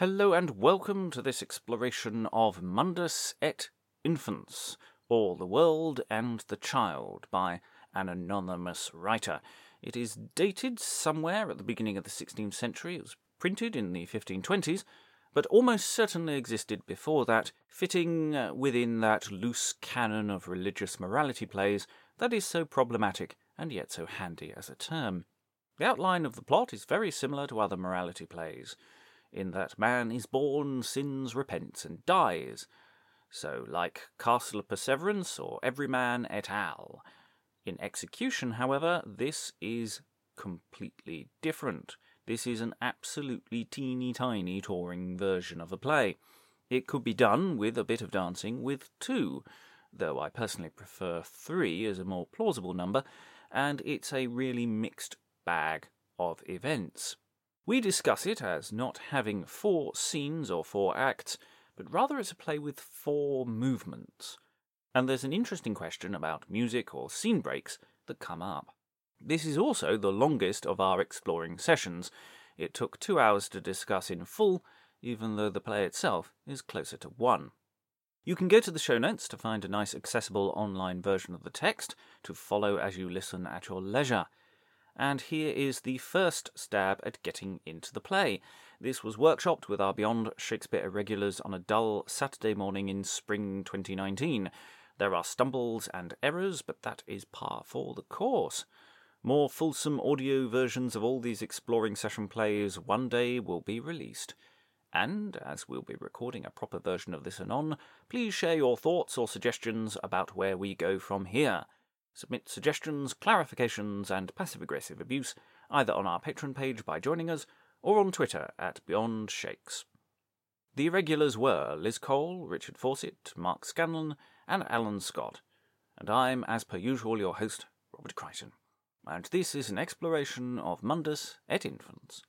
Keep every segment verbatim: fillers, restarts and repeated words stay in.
Hello and welcome to this exploration of Mundus et Infans, or The World and the Child, by an anonymous writer. It is dated somewhere at the beginning of the sixteenth century. It was printed in the fifteen twenties, but almost certainly existed before that, fitting uh, within that loose canon of religious morality plays that is so problematic and yet so handy as a term. The outline of the plot is very similar to other morality plays, in that man is born, sins, repents, and dies. So, like Castle of Perseverance or Everyman et al. In execution, however, this is completely different. This is an absolutely teeny-tiny touring version of a play. It could be done with a bit of dancing with two, though I personally prefer three as a more plausible number, and it's a really mixed bag of events. We discuss it as not having four scenes or four acts, but rather as a play with four movements. And there's an interesting question about music or scene breaks that come up. This is also the longest of our exploring sessions. It took two hours to discuss in full, even though the play itself is closer to one. You can go to the show notes to find a nice accessible online version of the text to follow as you listen at your leisure. And here is the first stab at getting into the play. This was workshopped with our Beyond Shakespeare irregulars on a dull Saturday morning in spring twenty nineteen. There are stumbles and errors, but that is par for the course. More fulsome audio versions of all these exploring session plays one day will be released. And, as we'll be recording a proper version of this anon, please share your thoughts or suggestions about where we go from here. Submit suggestions, clarifications, and passive-aggressive abuse either on our Patreon page by joining us, or on Twitter at Beyond Shakes. The irregulars were Liz Cole, Richard Fawcett, Mark Scanlon, and Alan Scott, and I'm, as per usual, your host, Robert Crichton, and this is an exploration of Mundus et Infans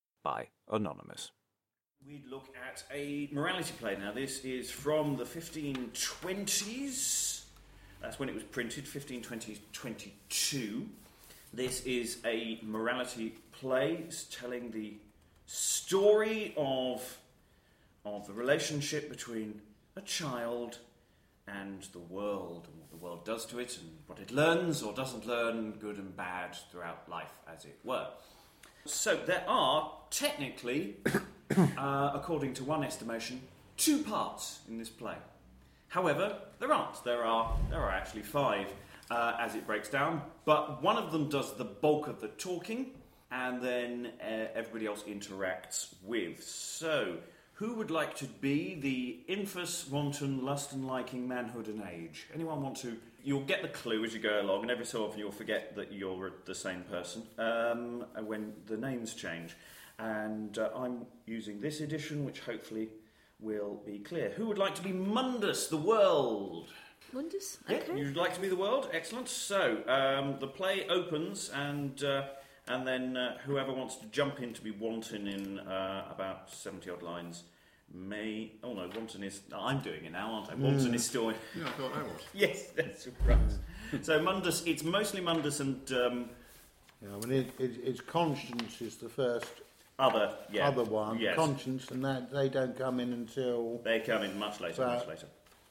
by Anonymous. We'd look at a morality play now. This is from the fifteen twenties. That's when it was printed, fifteen twenty twenty-two. This is a morality play. It's telling the story of, of the relationship between a child and the world, and what the world does to it, and what it learns or doesn't learn, good and bad, throughout life, as it were. So there are, technically, uh, according to one estimation, two parts in this play. However, there aren't. There are there are actually five uh, as it breaks down, but one of them does the bulk of the talking, and then uh, everybody else interacts with. So, who would like to be the infus, wanton, lust and liking, manhood and age? Anyone want to? You'll get the clue as you go along, and every so often you'll forget that you're the same person um, when the names change. And uh, I'm using this edition, which hopefully will be clear. Who would like to be Mundus, the world? Mundus? Okay. Yeah, you'd like to be the world? Excellent. So, um, the play opens, and uh, and then uh, whoever wants to jump in to be Wanton in uh, about seventy-odd lines may... Oh no, Wanton is... No, I'm doing it now, aren't I? Wanton mm. is still... Yeah, I thought I was. Yes, that's right. So, Mundus, it's mostly Mundus and... Um, yeah, I mean, it, it, it's Conscience is the first... Other, yeah. Other one, yes. Conscience, and that they don't come in until... They come in much later, much later.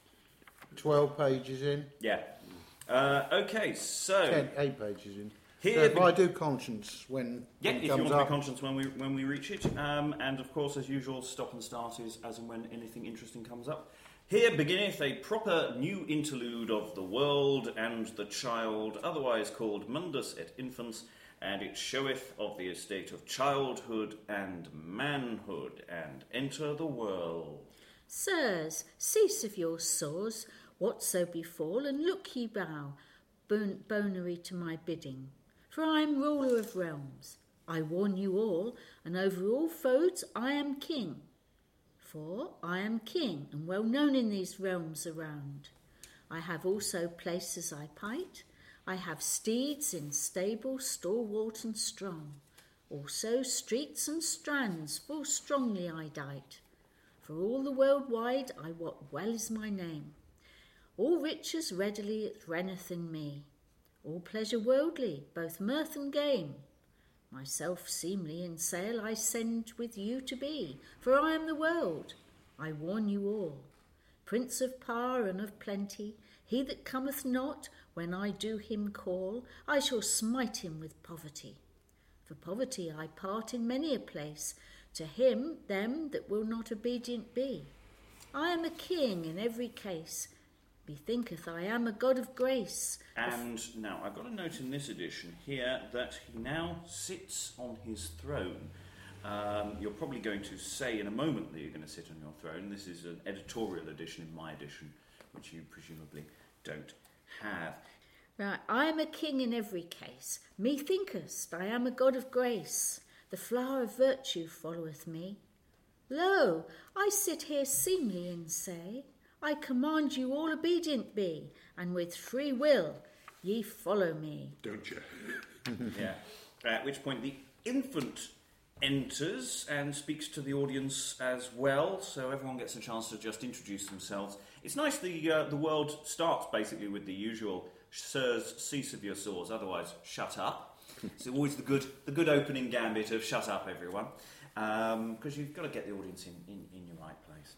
twelve pages in? Yeah. Uh, okay, so... Ten, eight pages in. Here so if be- I do Conscience when, yeah, when it if comes you want up... to be Conscience when we when we reach it. Um, and of course, as usual, stop and start is as and when anything interesting comes up. Here beginneth a proper new interlude of the world and the child, otherwise called Mundus et Infans, and it showeth of the estate of childhood and manhood, and enter the world. Sirs, cease of your saws, whatso befall, and look ye bow, bon- bonary to my bidding. For I am ruler of realms. I warn you all, and over all foes I am king. For I am king, and well known in these realms around. I have also places I pight, I have steeds in stables stalwart and strong, also streets and strands full strongly I dight. For all the world wide I wot well is my name. All riches readily it renneth in me, all pleasure worldly, both mirth and game. Myself seemly in sail I send with you to be, for I am the world, I warn you all. Prince of power and of plenty, he that cometh not, when I do him call, I shall smite him with poverty. For poverty I part in many a place, to him, them that will not obedient be. I am a king in every case, methinketh I am a God of grace. And now, I've got a note in this edition here that he now sits on his throne. Um, you're probably going to say in a moment that you're going to sit on your throne. This is an editorial edition in my edition, which you presumably don't have. Right, I am a king in every case. Methinkest I am a God of grace. The flower of virtue followeth me. Lo, I sit here seemly and say, I command you all obedient be, and with free will ye follow me. Don't you? Yeah. At which point the infant enters and speaks to the audience as well, so everyone gets a chance to just introduce themselves. It's nice the uh, the world starts basically with the usual "Sirs, cease of your saws, otherwise shut up." It's always the good the good opening gambit of "shut up, everyone," because um, you've got to get the audience in, in, in your right place.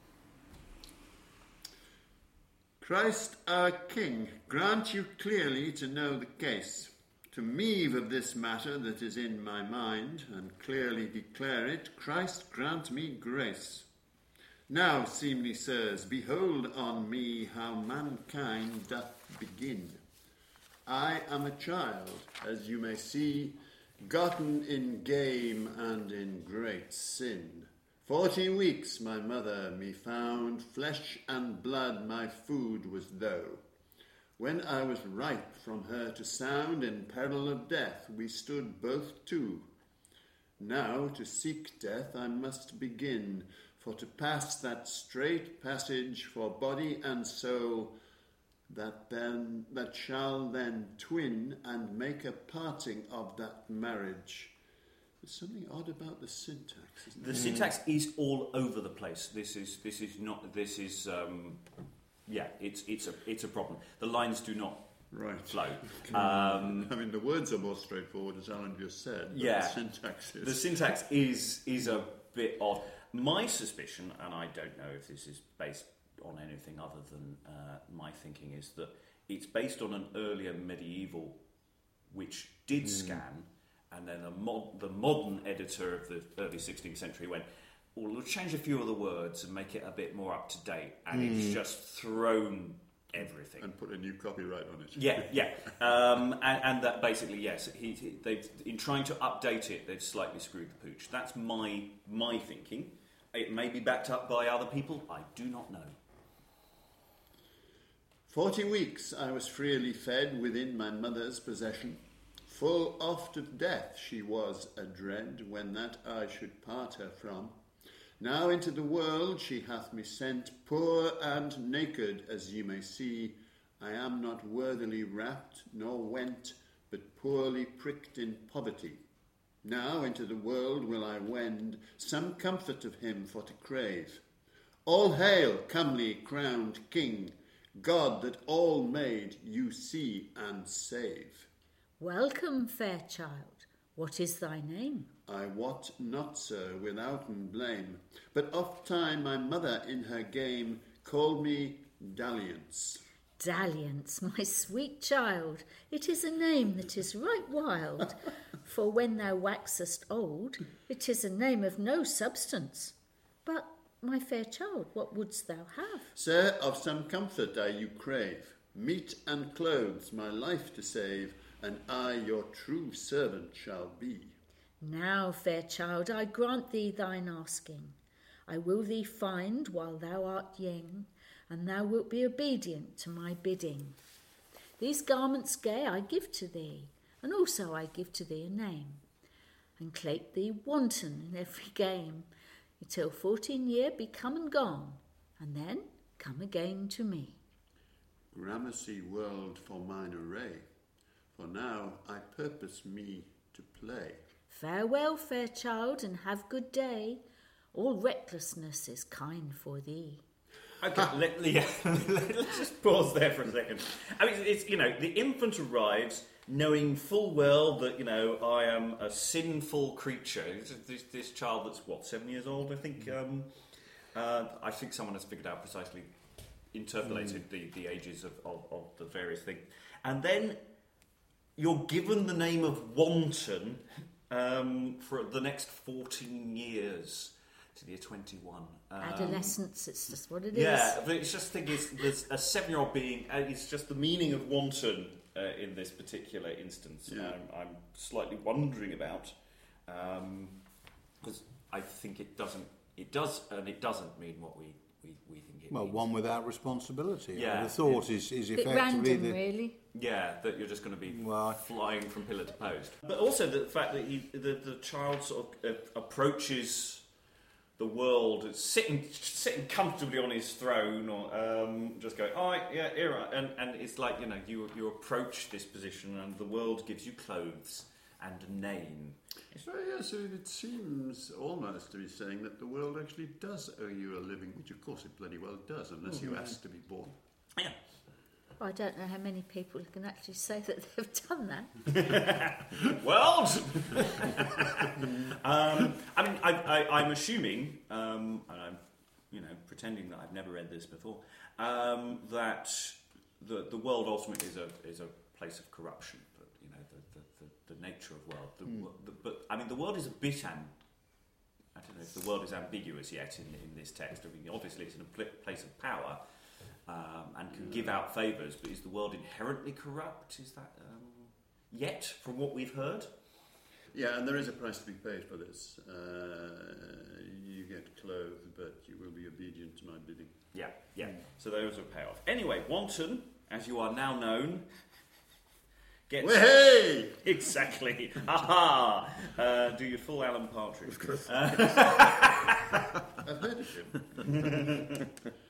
Christ our King, grant you clearly to know the case, to meave of this matter that is in my mind, and clearly declare it. Christ grant me grace. Now, seemly sirs, behold on me how mankind doth begin. I am a child, as you may see, gotten in game and in great sin. Forty weeks my mother me found, flesh and blood my food was thou. When I was ripe from her to sound, in peril of death we stood both two. Now to seek death I must begin, for to pass that strait passage for body and soul, that then that shall then twin and make a parting of that marriage. There's something odd about the syntax, isn't The there? syntax is all over the place. This is this is not this is um, yeah. It's it's a it's a problem. The lines do not Right. flow. Um, I mean, the words are more straightforward, as Alan just said. But Yeah. the syntax is. the syntax is is a bit odd. My suspicion, and I don't know if this is based on anything other than uh, my thinking, is that it's based on an earlier medieval which did scan. And then the, mod, the modern editor of the early sixteenth century went, well, we'll change a few of the words and make it a bit more up to date. And mm. it's just thrown everything. And put a new copyright on it. Yeah, yeah. Um, and, and that basically, yes, he, he, they've, in trying to update it, they've slightly screwed the pooch. That's my my thinking. It may be backed up by other people. I do not know. Forty weeks I was freely fed within my mother's possession. Full oft of death she was adread, when that I should part her from. Now into the world she hath me sent, poor and naked, as ye may see. I am not worthily wrapped, nor went, but poorly pricked in poverty. Now into the world will I wend, some comfort of him for to crave. All hail, comely crowned King, God that all made you see and save. Welcome, fair child. What is thy name? I wot not, sir, withouten blame, but oft time my mother in her game called me Dalliance. Dalliance, my sweet child, it is a name that is right wild. For when thou waxest old, it is a name of no substance. But, my fair child, what wouldst thou have? Sir, of some comfort I you crave, meat and clothes my life to save, and I your true servant shall be. Now, fair child, I grant thee thine asking. I will thee find while thou art young, and thou wilt be obedient to my bidding. These garments gay I give to thee, and also I give to thee a name, and clape thee wanton in every game, till fourteen year be come and gone, and then come again to me. Gramercy world for mine array, for now I purpose me to play. Farewell, fair child, and have good day. All recklessness is kind for thee. Okay, let, yeah, let's just pause there for a second. I mean, it's, you know, the infant arrives knowing full well that, you know, I am a sinful creature. This, this, this child that's, what, seven years old, I think. Um, uh, I think someone has figured out precisely, interpolated mm. the, the ages of, of, of the various things. And then you're given the name of Wanton um, for the next fourteen years. To the year twenty-one. Um, Adolescence, it's just what it yeah, is. Yeah, but it's just think it's there's a seven-year-old being. Uh, it's just the meaning of wanton uh, in this particular instance. Yeah. Um, I'm slightly wondering about because um, I think it doesn't. It does, and it doesn't mean what we we, we think it well, means. one without responsibility. Yeah, the thought yeah. is is Bit effectively random, the, really. Yeah, that you're just going to be well, flying from pillar to post. But also the fact that he, the the child sort of uh, approaches the world sitting sitting comfortably on his throne, or um, just going, oh yeah, here I, and and it's like, you know, you you approach this position, and the world gives you clothes and a name. So yes, so it seems almost to be saying that the world actually does owe you a living, which of course it bloody well does, unless mm-hmm. you ask to be born. Yeah. Well, I don't know how many people can actually say that they've done that. Well, um, I mean, I, I, I'm assuming, um, and I'm, you know, pretending that I've never read this before, um, that the the world ultimately is a is a place of corruption. But you know, the the, the, the nature of world. The, mm. the, but I mean, the world is a bit. Am- I don't know if the world is ambiguous yet in in this text. I mean, obviously, it's in a pl- place of power. Um, and can give out favours, but is the world inherently corrupt? Is that um, yet, from what we've heard? Yeah, and there is a price to be paid for this. Uh, you get clothed, but you will be obedient to my bidding. Yeah, yeah. Mm. So there is a payoff. Anyway, Wanton, as you are now known, gets... Hey! Exactly. Aha! Uh, do your full Alan Partridge. Uh, I've heard of him.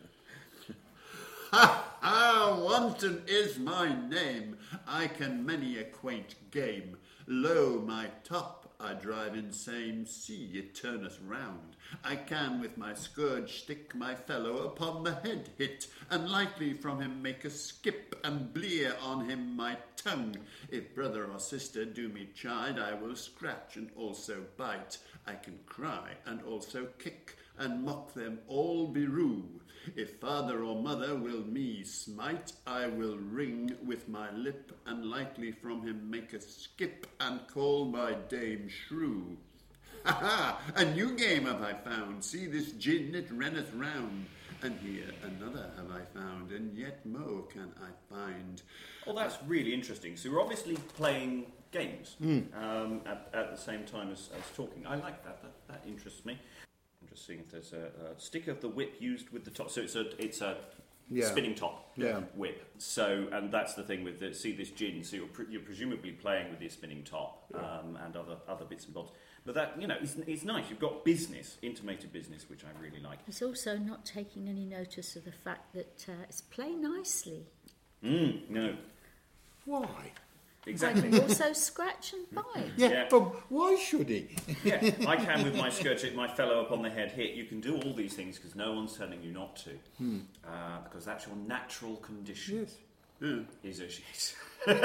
Ha ha! Wanton is my name. I can many a quaint game. Lo, my top I drive insane. See, it turneth round. I can with my scourge stick my fellow upon the head hit, and lightly from him make a skip, and blear on him my tongue. If brother or sister do me chide, I will scratch and also bite. I can cry and also kick, and mock them all berue. If father or mother will me smite, I will ring with my lip, and lightly from him make a skip, and call my dame shrew. Ha ha! A new game have I found. See this gin, it renneth round. And here another have I found, and yet more can I find. Oh, that's really interesting. So you're obviously playing games mm. um, at, at the same time as, as talking. I like that. That, that interests me. I'm just seeing if there's a, a stick of the whip used with the top. So it's a it's a yeah. spinning top yeah. whip. So and that's the thing with the, see this gin. So you're, pre- you're presumably playing with your spinning top yeah. um, and other other bits and bobs. But that, you know, it's, it's nice. You've got business, intimated business, which I really like. He's also not taking any notice of the fact that uh, it's play nicely. Mm, no. Why? Exactly. But also scratch and bite. Yeah, yeah, but why should he? Yeah, I can with my skirt, my fellow upon the head hit. You can do all these things because no one's telling you not to. Hmm. Uh, because that's your natural condition. Yes. Mm. Is a shit.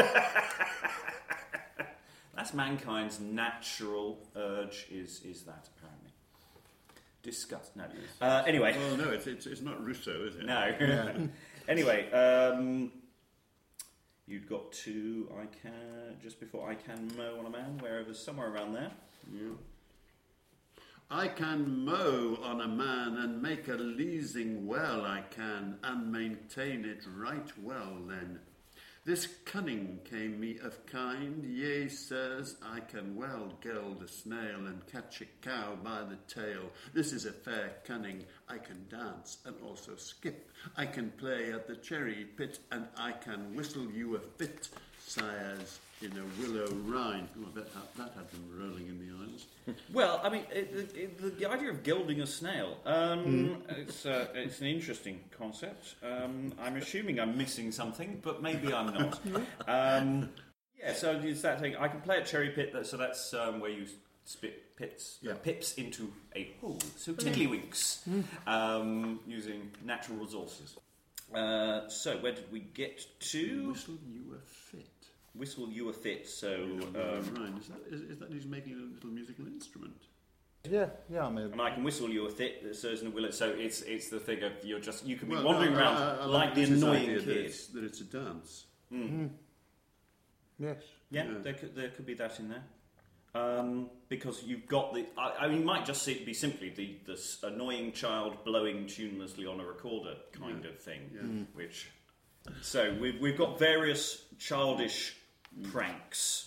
That's mankind's natural urge, is is that, apparently. Disgust. No. Uh, anyway. Well, no, it's, it's it's not Rousseau, is it? No. Yeah. Anyway, um, you've got to, I can, just before I can mow on a man, wherever, somewhere around there. Yeah. I can mow on a man and make a leasing well, I can, and maintain it right well then. This cunning came me of kind, yea, sirs, I can well geld a snail and catch a cow by the tail. This is a fair cunning, I can dance and also skip. I can play at the cherry pit, and I can whistle you a fit, sires, in a willow rind. Oh, that, that had them rolling in the eyes. Well, I mean, it, it, the, the idea of gilding a snail, um, mm. it's, uh, it's an interesting concept. Um, I'm assuming I'm missing something, but maybe I'm not. um, yeah, so it's that thing. I can play at cherry pit, so that's um, where you spit pits, yeah. uh, pips into a hole. So tiddlywinks, mm. um, using natural resources. Uh, so where did we get to? Whistle you a fit. whistle you a fit. So, Um, um, Ryan, is that, is, is that he's making a little musical instrument? Yeah, yeah, I mean, and I can whistle you a fit. So isn't will it? So it's it's the thing of you're just you can be Well, wandering I- around I- I like the this annoying idea that kid. it's, that it's a dance. Mm. yes. Yeah, Yeah. there could there could be that in there. Um, because you've got the, I, I mean, it might just see- be simply the this annoying child blowing tunelessly on a recorder kind Yeah. of thing, Yeah. Mm. which. So we've we've got various childish pranks.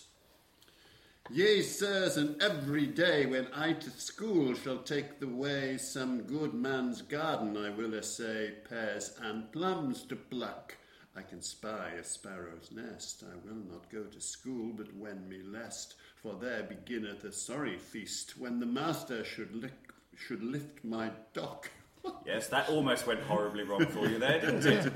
Yea, sirs, and every day when I to school shall take the way, some good man's garden I will essay, pears and plums to pluck. I can spy a sparrow's nest. I will not go to school, but when me lest, for there beginneth a sorry feast, when the master should lick, should lift my dock. Yes, that almost went horribly wrong for you there, didn't it?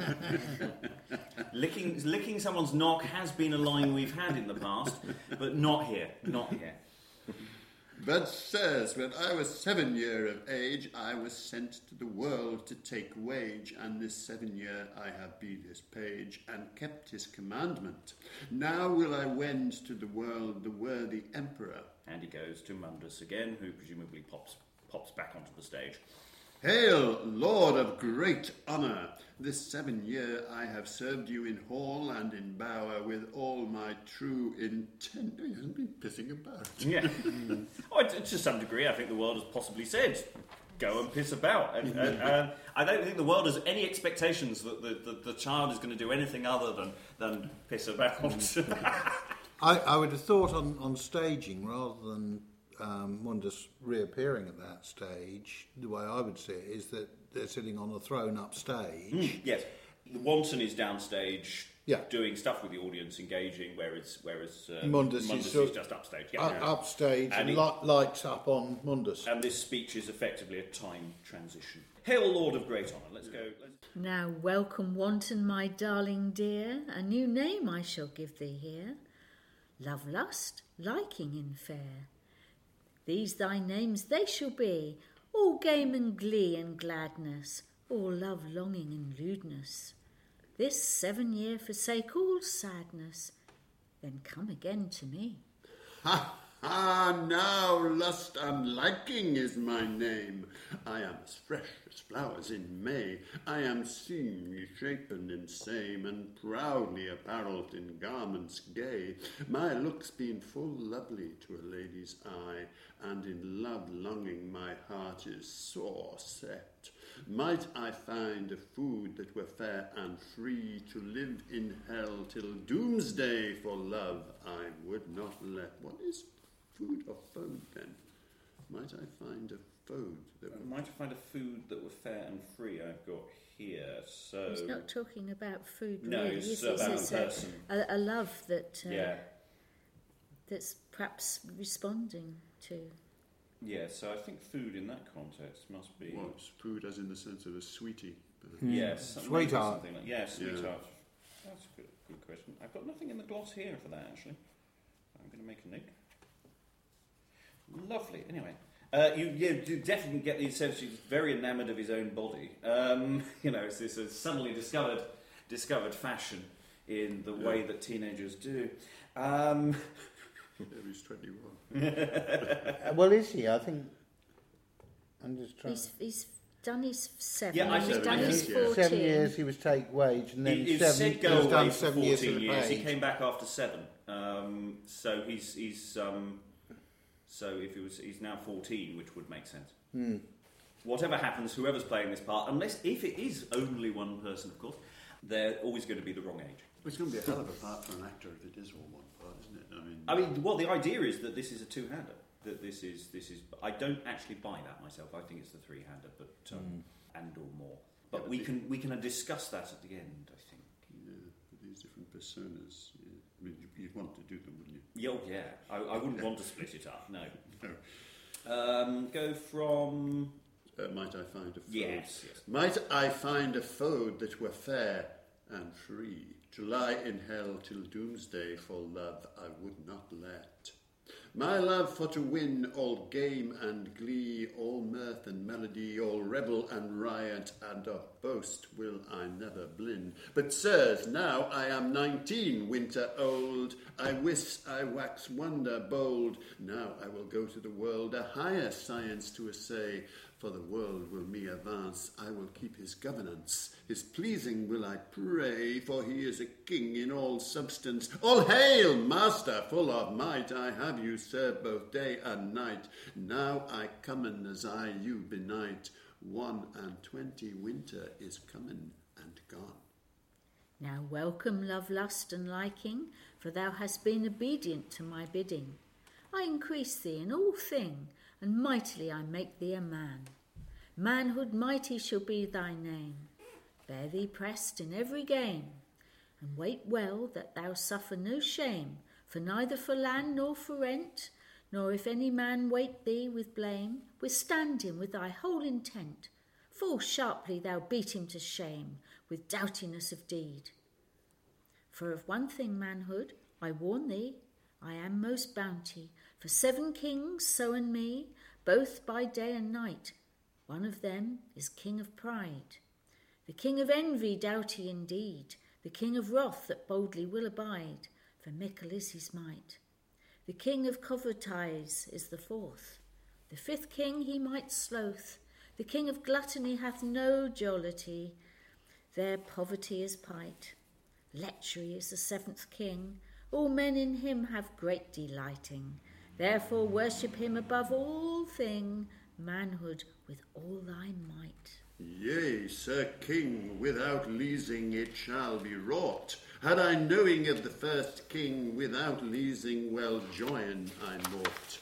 licking licking someone's knock has been a line we've had in the past, but not here, not here. But, sirs, when I was seven year of age, I was sent to the world to take wage, and this seven year I have been his page, and kept his commandment. Now will I wend to the world the worthy emperor. And he goes to Mundus again, who presumably pops pops back onto the stage. Hail, Lord of great honour! This seven year I have served you in hall and in bower with all my true intent. He hasn't been pissing about. Yeah. oh, to, to some degree, I think the world has possibly said, go and piss about. And, and, and I don't think the world has any expectations that the, the, the child is going to do anything other than, than piss about. I, I would have thought on, on staging, rather than um, Mundus reappearing at that stage, the way I would see it is that they're sitting on a throne upstage. Mm, yes. The Wanton is downstage Yeah. doing stuff with the audience, engaging, whereas, whereas uh, Mundus Mundus is is, sort- just upstage. Yeah, Up, yeah. upstage And and, he- li- lights up on Mundus. And this speech is effectively a time transition. Hail, Lord of great honour. Let's go. Let's... Now welcome, wanton, my darling dear, a new name I shall give thee here. Love lust, liking in fair. These thy names they shall be, all game and glee and gladness, all love longing and lewdness. This seven year forsake all sadness, then come again to me. Ha ha! Now lust and liking is my name. I am as fresh as flowers in May. I am seemly shapen in same, and proudly apparelled in garments gay. My looks being full lovely to a lady's eye, and in love longing my heart is sore set. Might I find a food that were fair and free, to live in hell till doomsday for love I would not let. What is food or food then? Might I find a food that I were... might find a food that were fair and free I've got here, so... He's not talking about food No, really. it's is about he? a It's person. a, a love that uh, Yeah, that's perhaps responding to. yeah, so I think food in that context must be... What? Food as in the sense of a sweetie? Yes, some- maybe Sweetheart. something like, yeah, sweetheart. Yeah. That's a good, good question. I've got nothing in the gloss here for that, actually. I'm going to make a note. Lovely. Anyway, uh, you, you you definitely get the sense he's very enamoured of his own body. Um, you know, it's this a suddenly discovered discovered fashion in the way that teenagers do. Um, Yeah, he's twenty-one. Uh, well, is he? I think. I'm just trying. He's, he's done his seven. Yeah, I he's think- done I his think, yeah. fourteen. Seven years he was take wage, and then he, he seven. said go he's away done for seven years at fourteen the years. He page. came back after seven. Um, so he's he's um, so if he was he's now fourteen, which would make sense. Hmm. Whatever happens, whoever's playing this part, unless if it is only one person, of course, they're always going to be the wrong age. Well, it's going to be a hell of a part for an actor if it is all one part, isn't it? I mean, I mean, well, the idea is that this is a two-hander. That this is this is. I don't actually buy that myself. I think it's the three-hander, but um, and or more. But Yeah, but we the- can we can discuss that at the end. I think. yeah, these different personas. Yeah. I mean, you- you'd want to do them, wouldn't you? Yeah, oh, yeah. I, I wouldn't want to split it up. No. No. Um, go from Uh, might I find a food? yes, yes. Might I find a food that were fair and free, to lie in hell till doomsday for love I would not let. My love for to win all game and glee, all mirth and melody, all revel and riot, and of boast will I never blin. But, sirs, now I am nineteen winter old, I wis I wax wonder bold. Now I will go to the world a higher science to essay, for the world will me advance, I will keep his governance. His pleasing will I pray, for he is a king in all substance. All hail, master, full of might, I have you served both day and night. Now I come and as I you benight, one and twenty winter is coming and gone. Now welcome, love, lust, and liking, for thou hast been obedient to my bidding. I increase thee in all thing, and mightily I make thee a man. Manhood mighty shall be thy name. Bear thee pressed in every game, and wait well that thou suffer no shame, for neither for land nor for rent, nor if any man wait thee with blame, withstand him with thy whole intent. Full sharply thou beat him to shame, with doughtiness of deed. For of one thing, manhood, I warn thee, I am most bounty, for seven kings, so and me, both by day and night. One of them is king of pride, the king of envy, doughty indeed, the king of wrath that boldly will abide, for mickle is his might. The king of covetise is the fourth, the fifth king he might sloth. The king of gluttony hath no jollity, their poverty is pite. Lechery is the seventh king, all men in him have great delighting. Therefore worship him above all thing, manhood with all thy might. Yea, Sir King, without leasing it shall be wrought. Had I knowing of the first king, without leasing well join I mought.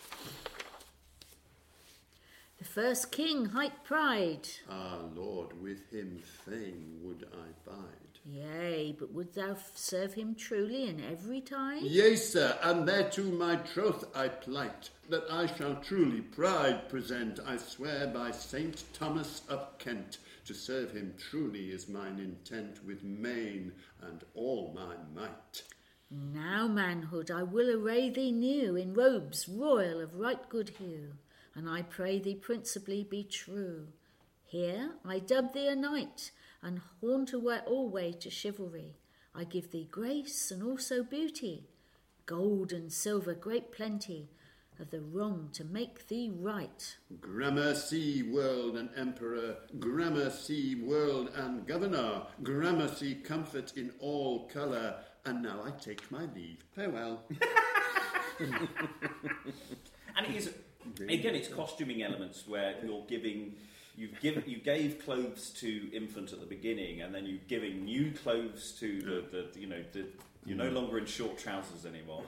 The first king hight Pride. Ah, Lord, with him fain would I bide. Yea, but would thou serve him truly in every tide? Yea, sir, and thereto my troth I plight, that I shall truly pride present. I swear by Saint Thomas of Kent, to serve him truly is mine intent, with main and all my might. Now, manhood, I will array thee new in robes royal of right good hue, and I pray thee principally be true. Here I dub thee a knight, and haunt away alway to chivalry. I give thee grace and also beauty, gold and silver great plenty, of the wrong to make thee right. Gramercy, world and emperor, gramercy, world and governor, gramercy, comfort in all colour, and now I take my leave. Farewell. And it is, again, it's costuming elements where you're giving... You've given, you gave clothes to infant at the beginning, and then you're giving new clothes to the, the you know, the, you're no longer in short trousers anymore.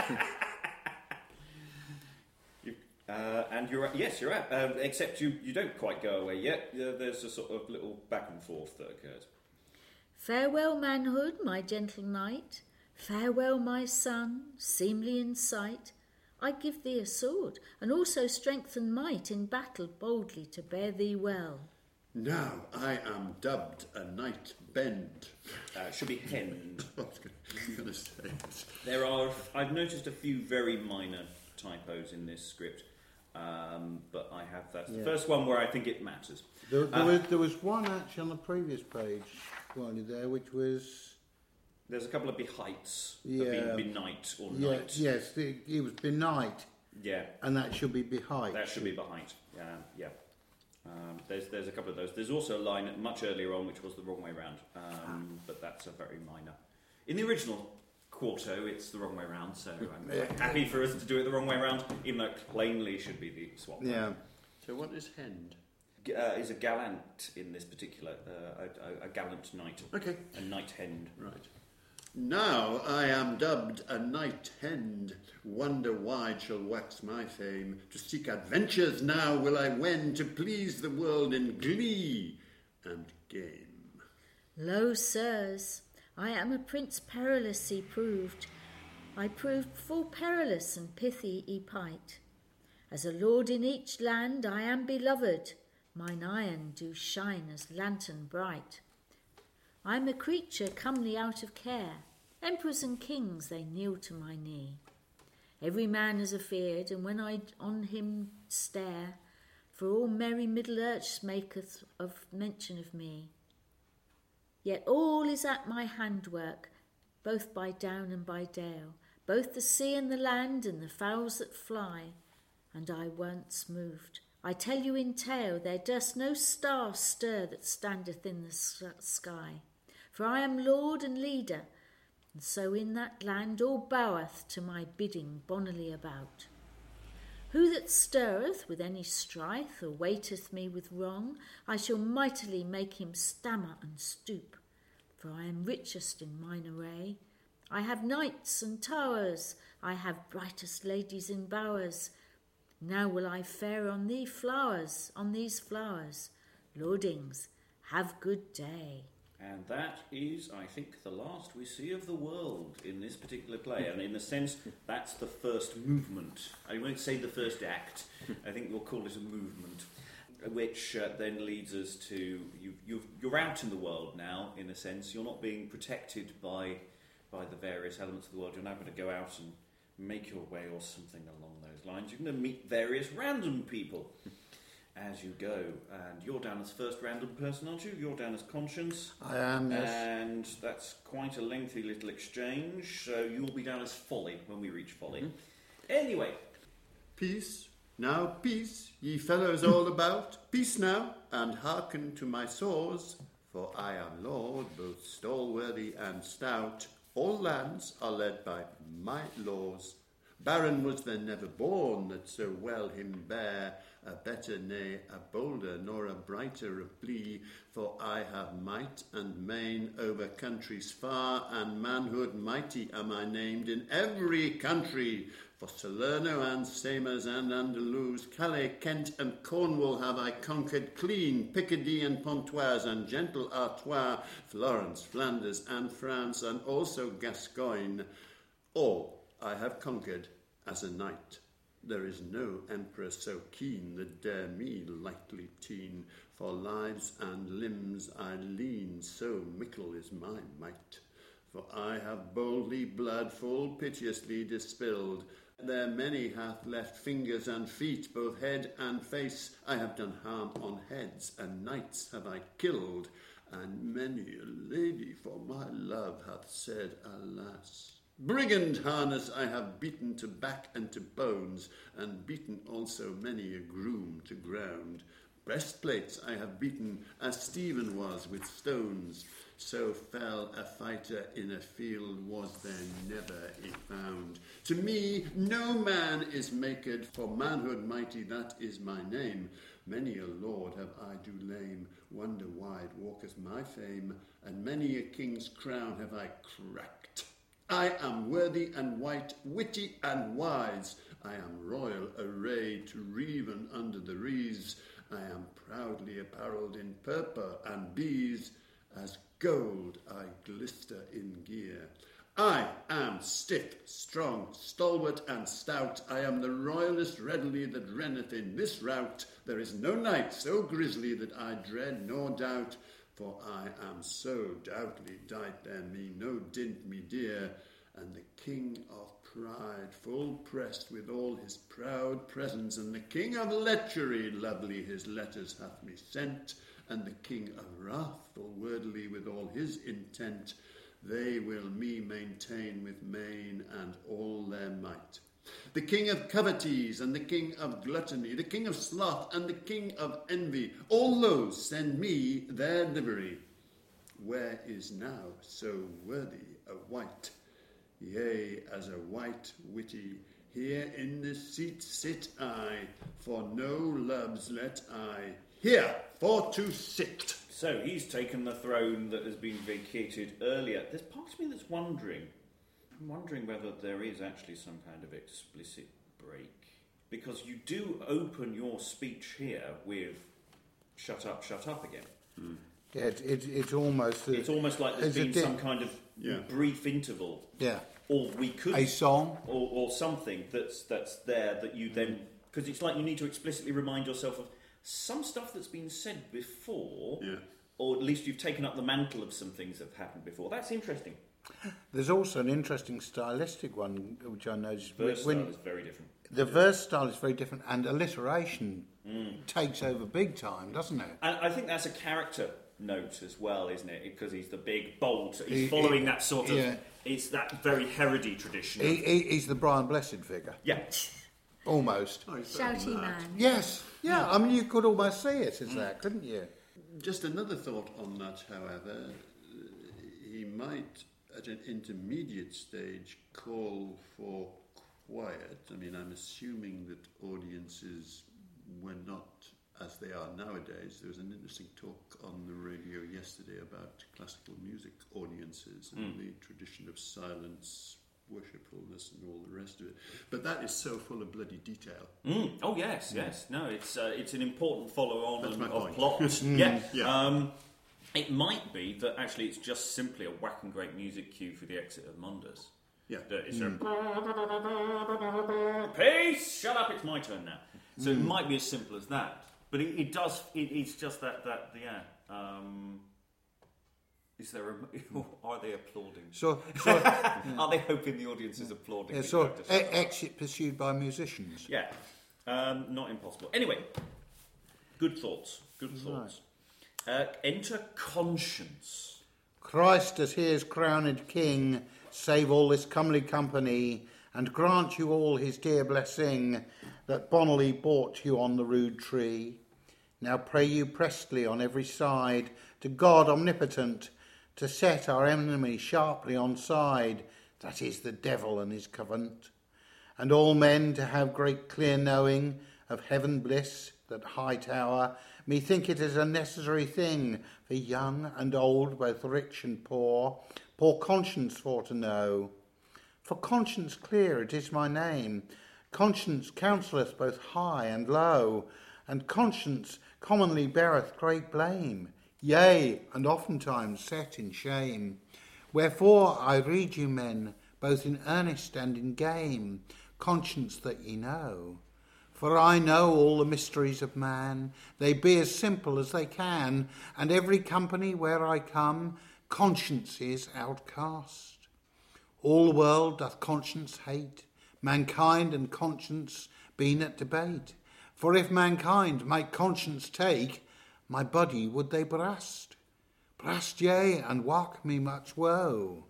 you, uh, and you're yes, you're at. Um, except you, you don't quite go away yet. Uh, there's a sort of little back and forth that occurs. Farewell, manhood, my gentle knight. Farewell, my son, seemly in sight. I give thee a sword, and also strength and might in battle boldly to bear thee well. Now I am dubbed a knight bend. Uh, should be hend. I was going to say it. There are, I've noticed a few very minor typos in this script, um, but I have, that's the Yeah. first one where I think it matters. There, there, Uh, was, there was one actually on the previous page while you're there, which was... There's a couple of behights, Yeah. be benight or Yeah, night. yes, it, it was benight, Yeah, and that should be behind. that should be behind. Yeah, yeah. Um, there's there's a couple of those. There's also a line much earlier on which was the wrong way round, um, but that's a very minor. In the original quarto, it's the wrong way round, so I'm Yeah. happy for us to do it the wrong way round, even though it plainly should be the swap. Yeah. So what is hend? G- Uh, is a gallant in this particular, uh, a, a, a gallant knight, Okay. a knight hend. Right. Now I am dubbed a knight hend. Wonder wide shall wax my fame. To seek adventures now will I wend, to please the world in glee and game. Lo, sirs, I am a prince perilously proved. I proved full perilous and pithy y pight. As a lord in each land I am beloved, mine iron do shine as lantern bright. I'm a creature comely out of care, emperors and kings they kneel to my knee. Every man is afeard, and when I on him stare, for all merry middle earth maketh of mention of me. Yet all is at my handwork, both by down and by dale, both the sea and the land and the fowls that fly, and I once moved. I tell you in tale, there doth no star stir that standeth in the sky. For I am lord and leader, and so in that land all boweth to my bidding bonnily about. Who that stirreth with any strife, or waiteth me with wrong, I shall mightily make him stammer and stoop. For I am richest in mine array. I have knights and towers, I have brightest ladies in bowers. Now will I fare on thee flowers, on these flowers. Lordings, have good day. And that is, I think, the last we see of the world in this particular play. And in a sense, that's the first movement. I won't say the first act. I think we'll call it a movement, which uh, then leads us to you, you've, you're out in the world now, in a sense. You're not being protected by by the various elements of the world. You're now going to go out and make your way or something along those lines. You're going to meet various random people as you go. And you're down as first random person, aren't you? You're down as Conscience. I am, yes. And that's quite a lengthy little exchange. So you'll be down as Folly when we reach Folly. Mm-hmm. Anyway. Peace, now peace, ye fellows all about. Peace now, and hearken to my saws. For I am lord, both stalworthy and stout. All lands are led by my laws. Baron was there never born that so well him bare a better, nay, a bolder, nor a brighter of blee. For I have might and main over countries far, and manhood mighty am I named in every country. For Salerno and Samers and Andalus, Calais, Kent and Cornwall have I conquered clean, Picardy and Pontoise and gentle Artois, Florence, Flanders and France, and also Gascoigne. All I have conquered as a knight. There is no emperor so keen that dare me lightly teen. For lives and limbs I lean, so mickle is my might. For I have boldly blood full piteously dispilled. There many hath left fingers and feet, both head and face. I have done harm on heads, and knights have I killed. And many a lady for my love hath said, alas. Brigand harness I have beaten to back and to bones, and beaten also many a groom to ground. Breastplates I have beaten, as Stephen was with stones. So fell a fighter in a field was there never he found. To me no man is maked, for manhood mighty that is my name. Many a lord have I do lame, wonder wide walketh my fame, and many a king's crown have I cracked. I am worthy and white, witty and wise. I am royal arrayed to reven under the wreaths. I am proudly apparelled in purple and bees, as gold I glister in gear. I am stiff, strong, stalwart and stout. I am the royalest readily that renneth in this rout. There is no knight so grisly that I dread nor doubt. For I am so doubtly dight there me no dint me dear, and the king of pride full pressed with all his proud presence, and the king of lechery lovely his letters hath me sent, and the king of wrath full wordly with all his intent. They will me maintain with main and all their might. The king of covetise and the king of gluttony, the king of sloth and the king of envy, all those send me their livery. Where is now so worthy a wight? Yea, as a white witty, here in this seat sit I, for no loves let I here for to sit. So he's taken the throne that has been vacated earlier. There's part of me that's wondering, I'm wondering whether there is actually some kind of explicit break. Because you do open your speech here with shut up, shut up again. Mm. Yeah, it, it, it's almost... A, it's almost like there's been di- some kind of yeah. brief interval. Yeah. Or we could... A song. Or, or something that's, that's there that you then... Because it's like you need to explicitly remind yourself of some stuff that's been said before, yeah. or at least you've taken up the mantle of some things that have happened before. That's interesting. There's also an interesting stylistic one, which I noticed. Verse when, style is very different. The verse style is very different, and alliteration mm. takes over big time, doesn't it? And I think that's a character note as well, isn't it? Because he's the big, bold... He's he, following he, that sort of... Yeah. It's that very Herody tradition. He, he, he's the Brian Blessed figure. Yeah. Almost. Oh, Shouty man. Yes. Yeah, I mean, you could almost see it as mm. that, couldn't you? Just another thought on that, however. He might, at an intermediate stage, call for quiet. I mean, I'm assuming that audiences were not as they are nowadays. There was an interesting talk on the radio yesterday about classical music audiences and mm. the tradition of silence, worshipfulness, and all the rest of it. But that is so full of bloody detail. Mm. Oh yes, yes. No, it's uh, it's an important follow-on That's of, my of point. plot. yeah. yeah. Um, it might be that actually it's just simply a whacking great music cue for the exit of Mundus. Yeah. That it's Mm. a peace. Shut up. It's my turn now. So mm. it might be as simple as that. But it, it does. It, it's just that. That yeah. Um, is there? A, are they applauding? So, so yeah. Are they hoping the audience is applauding? Yeah, so e- exit pursued by musicians. Yeah. Um, not impossible. Anyway, good thoughts. Good thoughts. Right. Uh, enter conscience. Christ, as he is crowned King, save all this comely company, and grant you all his dear blessing that Bonnelly bought you on the rude tree. Now pray you prestly on every side to God omnipotent to set our enemy sharply on side, that is the devil and his covenant, and all men to have great clear knowing of heaven bliss, that high tower, methink it is a necessary thing for young and old, both rich and poor, poor conscience for to know. For conscience clear it is my name, conscience counselleth both high and low, and conscience commonly beareth great blame, yea, and oftentimes set in shame. Wherefore I rede you men, both in earnest and in game, conscience that ye know. For I know all the mysteries of man, they be as simple as they can, and every company where I come, conscience is outcast. All the world doth conscience hate, mankind and conscience been at debate. For if mankind might conscience take, my body would they brast. Brast, yea, and work me much woe.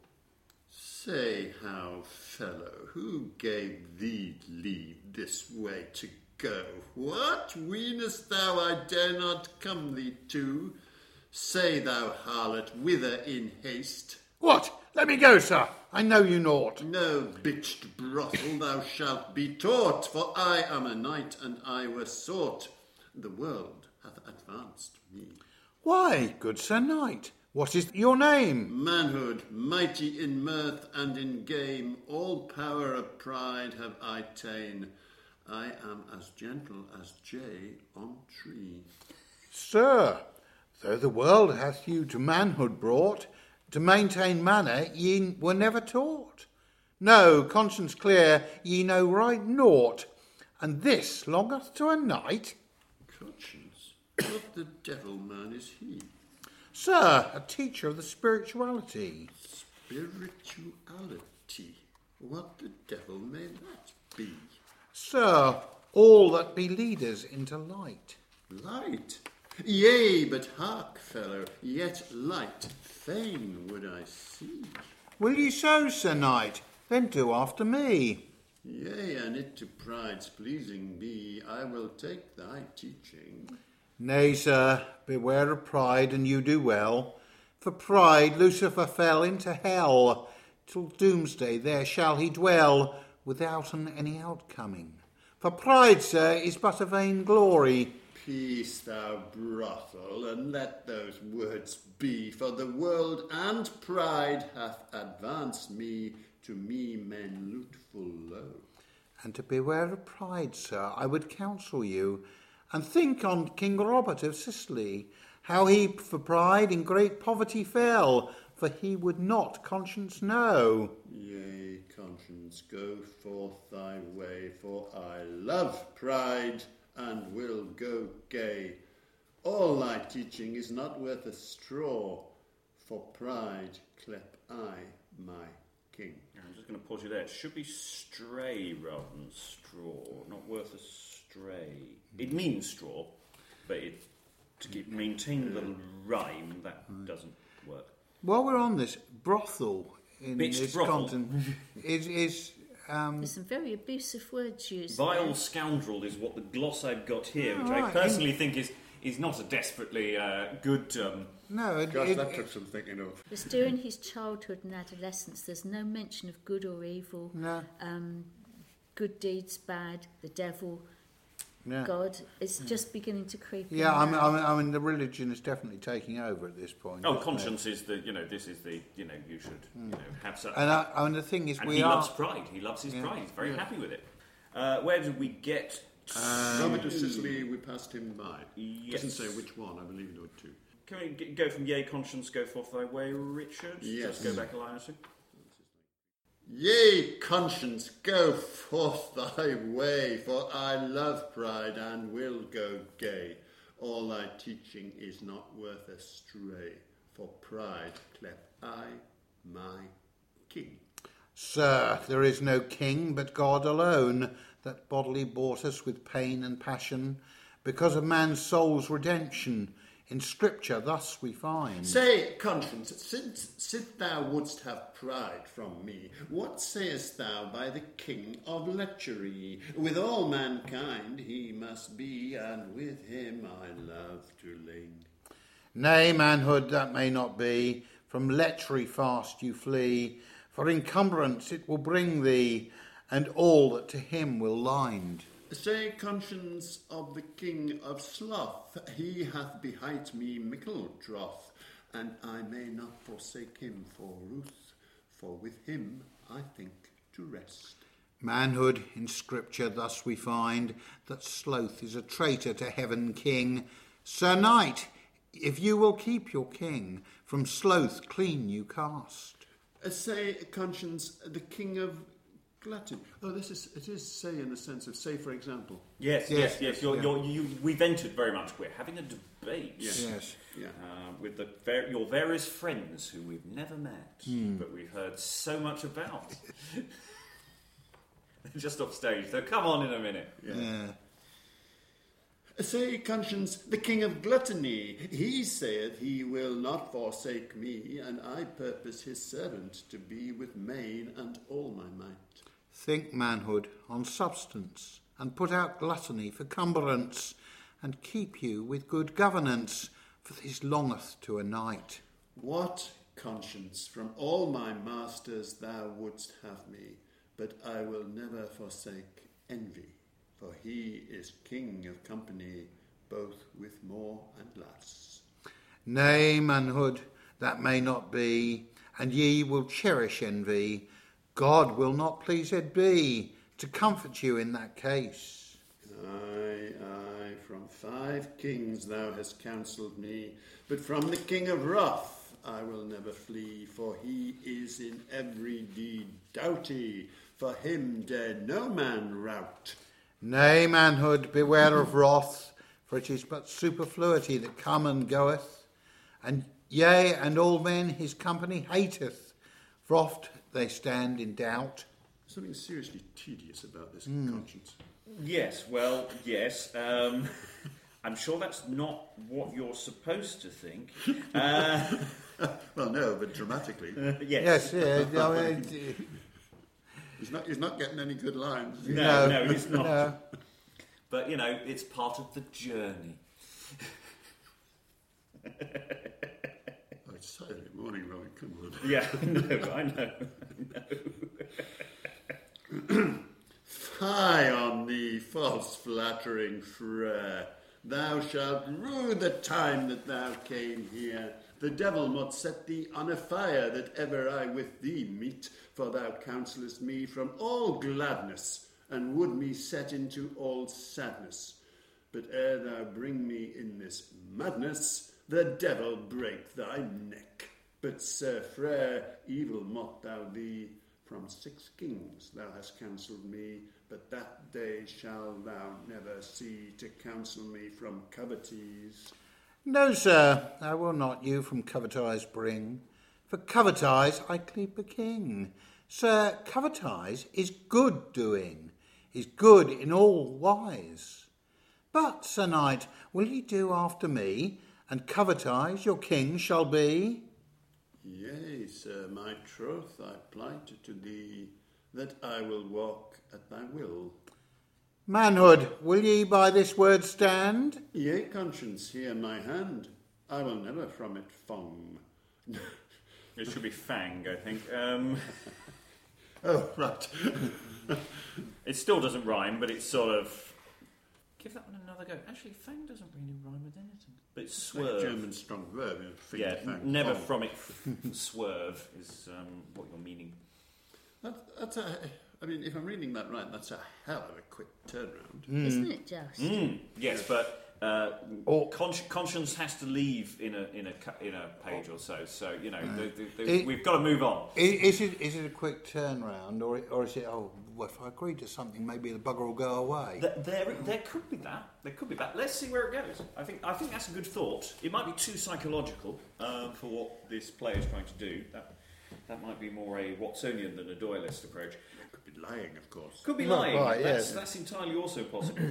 Say how, fellow, who gave thee leave this way to go? What, weenest thou I dare not come thee to? Say thou, harlot, whither in haste? What? Let me go, sir. I know you naught. No bitched brothel thou shalt be taught, for I am a knight, and I was sought. The world hath advanced me. Why, good Sir Knight, what is your name? Manhood, mighty in mirth and in game, all power of pride have I ta'en. I am as gentle as jay on tree. Sir, though the world hath you to manhood brought, to maintain manner ye were never taught. No, conscience clear, ye know right naught, and this longeth to a knight? Conscience? What the devil, man, is he? Sir, a teacher of the spirituality. Spirituality? What the devil may that be? Sir, all that be leaders into light. Light? Yea, but hark, fellow, yet light fain would I see. Will ye so, Sir Knight? Then do after me. Yea, and it to pride's pleasing be, I will take thy teaching. Nay, sir, beware of pride, and you do well. For pride Lucifer fell into hell, till doomsday there shall he dwell, without an any outcoming. For pride, sir, is but a vain glory. Peace, thou brothel, and let those words be, for the world and pride hath advanced me, to me men loot full low. And to beware of pride, sir, I would counsel you, and think on King Robert of Sicily, how he for pride in great poverty fell, for he would not conscience know. Yea, conscience, go forth thy way, for I love pride, and will go gay. All thy teaching is not worth a straw, for pride clep I my king. I'm just going to pause you there. It should be stray rather than straw, not worth a stray. It means straw, but it, to keep maintain the rhyme, that doesn't work. While we're on this, brothel in Bitched this brothel. content is is um, There's some very abusive words used. Vile there. scoundrel is what the gloss I've got here, Oh, which I right. personally think is, is not a desperately uh, good... Um, no. It, Gosh, it- that took some thinking of. Because during his childhood and adolescence, there's no mention of good or evil, no, um, good deeds, bad, the devil, no. God. It's just beginning to creep in. Yeah, I mean, now. I mean, I mean, the religion is definitely taking over at this point. oh, isn't it? conscience is the, you know, this is the, you know, you should you know, have such... And I, I mean, the thing is, and we he are. loves pride. He loves his Yeah. pride. He's very happy with it. Uh, where did we get... Robert of Sicily, we passed him by. Yes. Doesn't say which one, I believe there were two. Can we g- go from yea, conscience, go forth thy way, Richard? Yes. Just go back a line or two. Yea, conscience, go forth thy way, for I love pride and will go gay. All thy teaching is not worth a stray, for pride cleft I my king. Sir, there is no king but God alone, that bodily bought us with pain and passion, because of man's soul's redemption. In Scripture thus we find. Say, conscience, since, since thou wouldst have pride from me, what sayest thou by the king of lechery? With all mankind he must be, and with him I love to ling. Nay, manhood, that may not be. From lechery fast you flee, for encumbrance it will bring thee, and all that to him will lind. Say, conscience of the king of sloth, he hath behight me mickle droth, and I may not forsake him for ruth, for with him I think to rest. Manhood, in Scripture thus we find, that sloth is a traitor to heaven king. Sir Knight, if you will keep your king, from sloth clean you cast. Uh, say, conscience, the king of glutton. Oh, this is, it is say in the sense of, say, for example. Yes, Yes, yes, yes. You're, yeah. you're, you, we've entered very much. We're having a debate Yes. Yes. Yeah. uh, with the ver- your various friends who we've never met, but we've heard so much about. They're just off stage. So come on in a minute. Yeah. Yeah. Say, conscience, the king of gluttony, he saith he will not forsake me, and I purpose his servant to be with main and all my might. Think, manhood, on substance, and put out gluttony for cumbrance, and keep you with good governance, for this longeth to a night. What, conscience, from all my masters thou wouldst have me, but I will never forsake envy, for he is king of company, both with more and less. Nay, manhood, that may not be, and ye will cherish envy. God will not pleased be to comfort you in that case. Aye, aye, from five kings thou hast counselled me, but from the king of wrath I will never flee, for he is in every deed doughty, for him dare no man rout. Nay, manhood, beware of wrath, for it is but superfluity that come and goeth. And yea, and all men his company hateth, for oft they stand in doubt. Something seriously tedious about this conscience. Yes, well, yes. Um, I'm sure that's not what you're supposed to think. Uh, Well, no, but dramatically. yes. Yes, yeah, I mean, He's not, he's not getting any good lines. No, no, it's not. no. But, you know, it's part of the journey. Oh, it's Saturday morning, Robin, come on. Yeah, I know, I know. Fie on thee, false flattering Frere. Thou shalt rue the time that thou came here. The devil might set thee on a fire that ever I with thee meet, for thou counsellest me from all gladness, and would me set into all sadness. But ere thou bring me in this madness, the devil break thy neck. But, Sir Frere, evil mot thou be. From six kings thou hast counselled me, but that day shalt thou never see to counsel me from covetise. No, sir, I will not you from covetise bring, For covetise I keep a king. Sir, covetise is good doing, is good in all wise. But, Sir Knight, will ye do after me, and covetise your king shall be? Yea, sir, my troth I plight to thee, that I will walk at thy will. Manhood, will ye by this word stand? Yea, conscience, hear my hand. I will never from it fong. It should be fang, I think. Um, Oh, right. it still doesn't rhyme, but it's sort of... Give that one another go. Actually, fang doesn't really rhyme with anything. But it's swerve. German strong verb. You know, fing, Yeah, fang, never fong. from it swerve is um, what you're meaning. That, that's a, I mean, if I'm reading that right, that's a hell of a quick turnaround. Isn't it just? Mm, yes, but uh, Or- consci- conscience has to leave in a in a cu- in a page or so. So you know, the, the, the, It- we've got to move on. I- Is it is it a quick turnaround, or or is it, oh, well, if I agree to something, maybe the bugger will go away? Th- There, there could be that. There could be that. Let's see where it goes. I think, I think that's a good thought. It might be too psychological um, for what this player is trying to do. That, that might be more a Watsonian than a Doyleist approach. Could be lying, of course. Could be Well, lying. right, that's, yes. that's entirely also possible.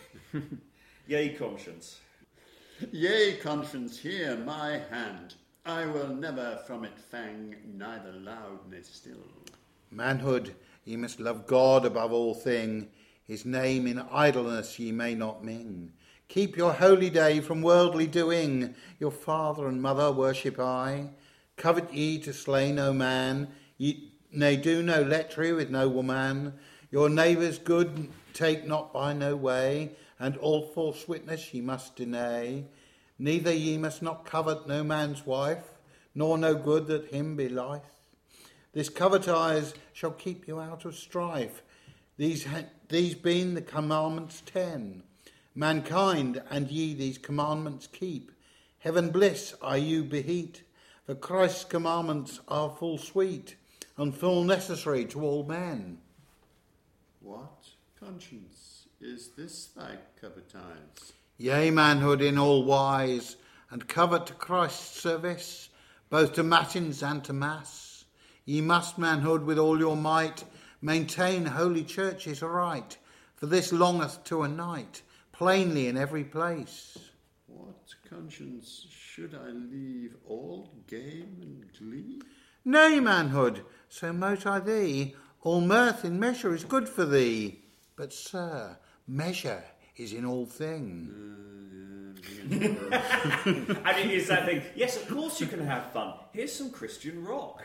Yay, conscience. Yea, conscience, hear my hand. I will never from it fang, neither loud nor still. Manhood, ye must love God above all thing. His name in idleness ye may not ming. Keep your holy day from worldly doing. Your father and mother worship I. Covet ye to slay no man. Ye nay do no lechery with no woman. Your neighbour's good take not by no way, and all false witness ye must deny. Neither ye must not covet no man's wife, nor no good that him be life. This covetise shall keep you out of strife. These ha- these being the commandments ten. Mankind, and ye these commandments keep. Heaven bliss are you beheat, for Christ's commandments are full sweet, and full necessary to all men. What, conscience, is this thy covetise? Yea, manhood in all wise, and covet to Christ's service, both to matins and to mass. Ye must, manhood, with all your might, maintain holy churches aright, for this longeth to a night, plainly in every place. What, conscience, should I leave all game and glee? Nay, manhood, so mote I thee, all mirth in measure is good for thee. But, sir, measure is in all thing. And it is that thing. Yes, of course you can have fun. Here's some Christian rock.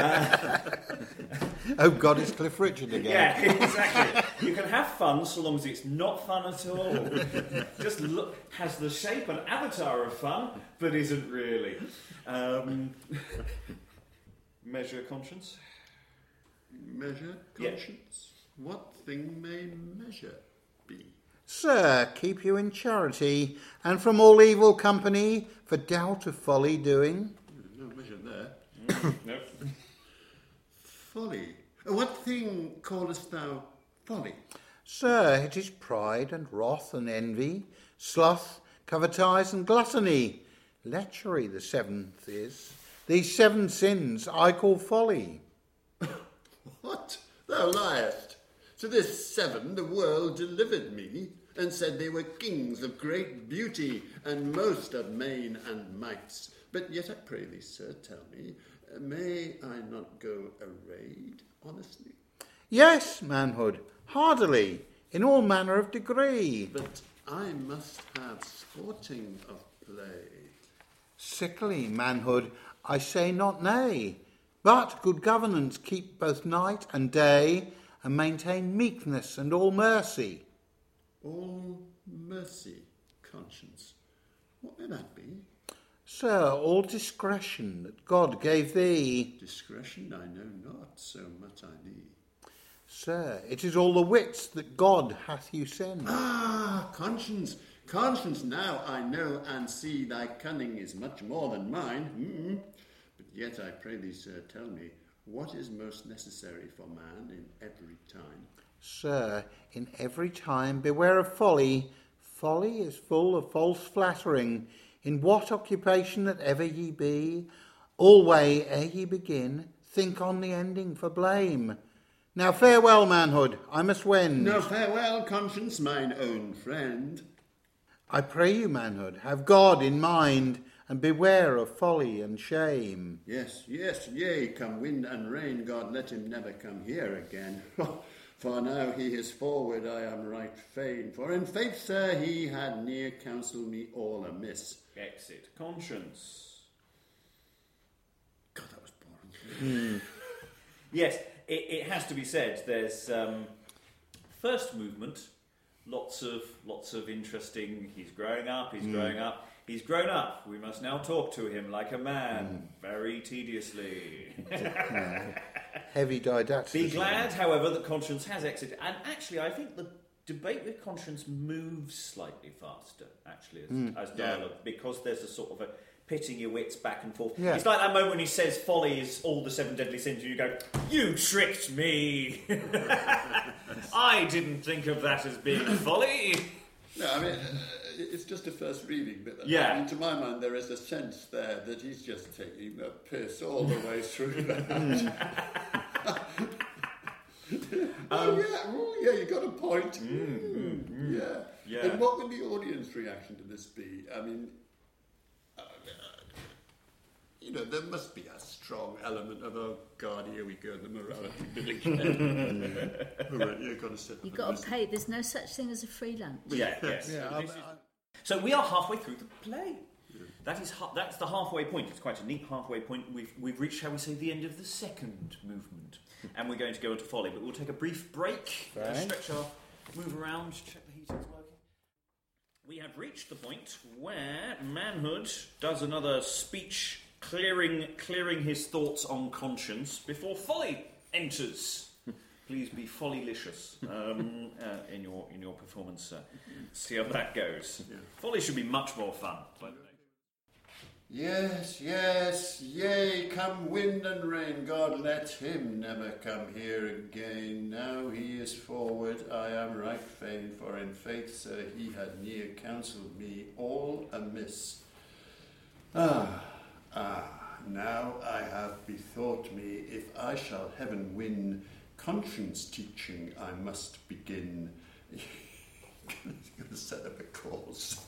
Oh God, it's Cliff Richard again. Yeah, exactly. You can have fun so long as it's not fun at all. Just look, has the shape and avatar of fun, but isn't really. Um, measure conscience. Measure, Yeah. conscience? What thing may measure be? Sir, keep you in charity, and from all evil company, for doubt of folly doing. No measure there. Nope. Folly. What thing callest thou folly? Sir, it is pride and wrath and envy, sloth, covetise and gluttony. Lechery the seventh is. These seven sins I call folly. What? Thou liest. To this seven the world delivered me, and said they were kings of great beauty, and most of main and mights. But yet I pray thee, sir, tell me, uh, may I not go arrayed honestly? Yes, manhood, hardily, in all manner of degree. But I must have sporting of play. Sickly manhood, I say not nay, but good governance keep both night and day, and maintain meekness and all mercy. All mercy, conscience. What may that be? Sir, all discretion that God gave thee. Discretion I know not, so much I need. Sir, it is all the wits that God hath you sent. Ah, conscience, conscience, now I know and see thy cunning is much more than mine. Mm. But yet I pray thee, sir, tell me, what is most necessary for man in every time? Sir, in every time beware of folly. Folly is full of false flattering. In what occupation that ever ye be, Alway, ere ye begin, think on the ending for blame. Now farewell, manhood, I must wend. Now farewell, conscience, mine own friend. I pray you, manhood, have God in mind, and beware of folly and shame. Yes, yes, yea, come wind and rain, God let him never come here again. For now he is forward, I am right fain. For in faith, sir, he had near counselled me all amiss. Exit conscience. God, that was boring. Yes, it, it has to be said. There's um, first movement, lots of lots of interesting. He's growing up. He's mm. growing up. He's grown up. We must now talk to him like a man, mm. very tediously. Heavy didacticism. Be glad, however, that conscience has exited. And actually, I think the debate with conscience moves slightly faster, actually, as, mm. as dialogue, yeah. because there's a sort of a pitting your wits back and forth. Yeah. It's like that moment when he says folly is all the seven deadly sins, and you go, you tricked me! I didn't think of that as being folly! No, I mean, uh, it's just a first reading, but yeah. I mean, to my mind, there is a sense there that he's just taking a piss all the way through that. oh, um, yeah, oh, yeah, you got a point. Mm, mm, mm, yeah. yeah. And what would the audience reaction to this be? I mean, uh, you know, there must be a strong element of, oh, God, here we go, the morality bit again. All right, you've got to sit. You've got to pay. There's no such thing as a free lunch. Yeah, yes. yeah, I'm, I'm... So we are halfway through the play. Yeah. That is ha- that's the halfway point. It's quite a neat halfway point. We've we've reached, shall we say, the end of the second movement, and we're going to go into folly. But we'll take a brief break, uh, stretch our, move around, check the heating's working. We have reached the point where manhood does another speech, clearing clearing his thoughts on conscience before folly enters. Please be follylicious um, uh, in your in your performance. Uh, see how that goes. Yeah. Folly should be much more fun. Yes, yes, yea, come wind and rain, God let him never come here again. Now he is forward, I am right fain, for in faith, sir, he had near counselled me all amiss. Ah, ah, now I have bethought me, if I shall heaven win, conscience teaching I must begin. Going to set up a course.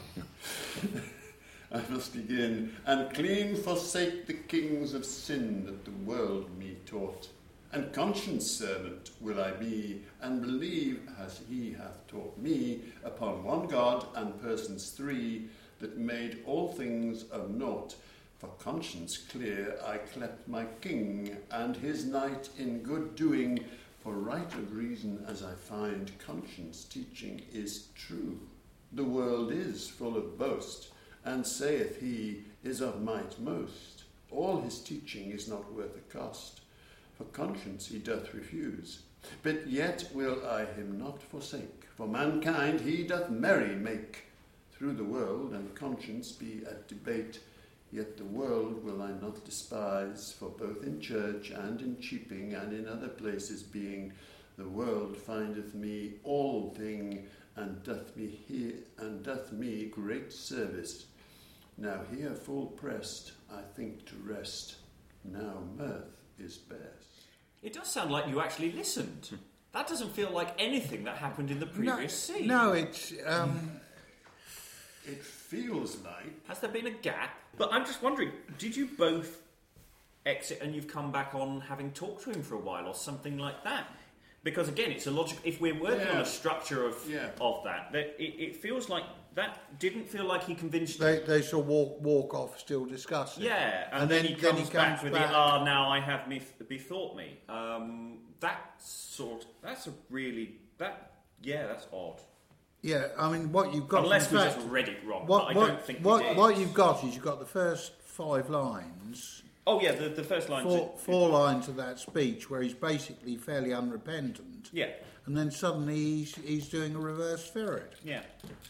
I must begin, and clean forsake the kings of sin that the world me taught. And conscience servant will I be, and believe, as he hath taught me, upon one God and persons three, that made all things of naught. For conscience clear I clept my king, and his knight in good doing, for right of reason as I find, conscience teaching is true. The world is full of boast, and saith he is of might most. All his teaching is not worth a cost, for conscience he doth refuse. But yet will I him not forsake, for mankind he doth merry make. Through the world and conscience be at debate, yet the world will I not despise, for both in church and in cheaping and in other places being, the world findeth me all thing, and doth me he and doth me great service. Now here full pressed, I think to rest. Now mirth is best. It does sound like you actually listened. That doesn't feel like anything that happened in the previous no, scene. No, it's um, it feels like. Has there been a gap? But I'm just wondering, did you both exit and you've come back on having talked to him for a while or something like that? Because again, it's a logic. If we're working yeah. on a structure of yeah. of that, that it, it feels like that didn't feel like he convinced they, you. They shall walk walk off, still discussing. Yeah, and, and then, then he then comes, he back comes with back. the ah, now I have me bethought me. Um, that sort. That's a really that. Yeah, that's odd. Yeah, I mean, what you've got. Unless we fact, just read it wrong, what, but I what, don't think what, we did. What you've got is you've got the first five lines. Oh yeah, the, the first line. Four, four lines of that speech where he's basically fairly unrepentant. Yeah. And then suddenly he's he's doing a reverse ferret. Yeah.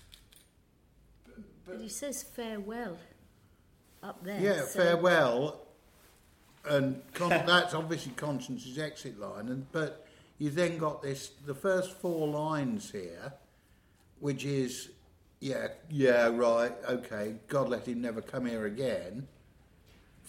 But he says farewell up there. Yeah, so farewell, and con- that's obviously Conscience's exit line. And but you then got this the first four lines here, which is yeah yeah right okay. God let him never come here again.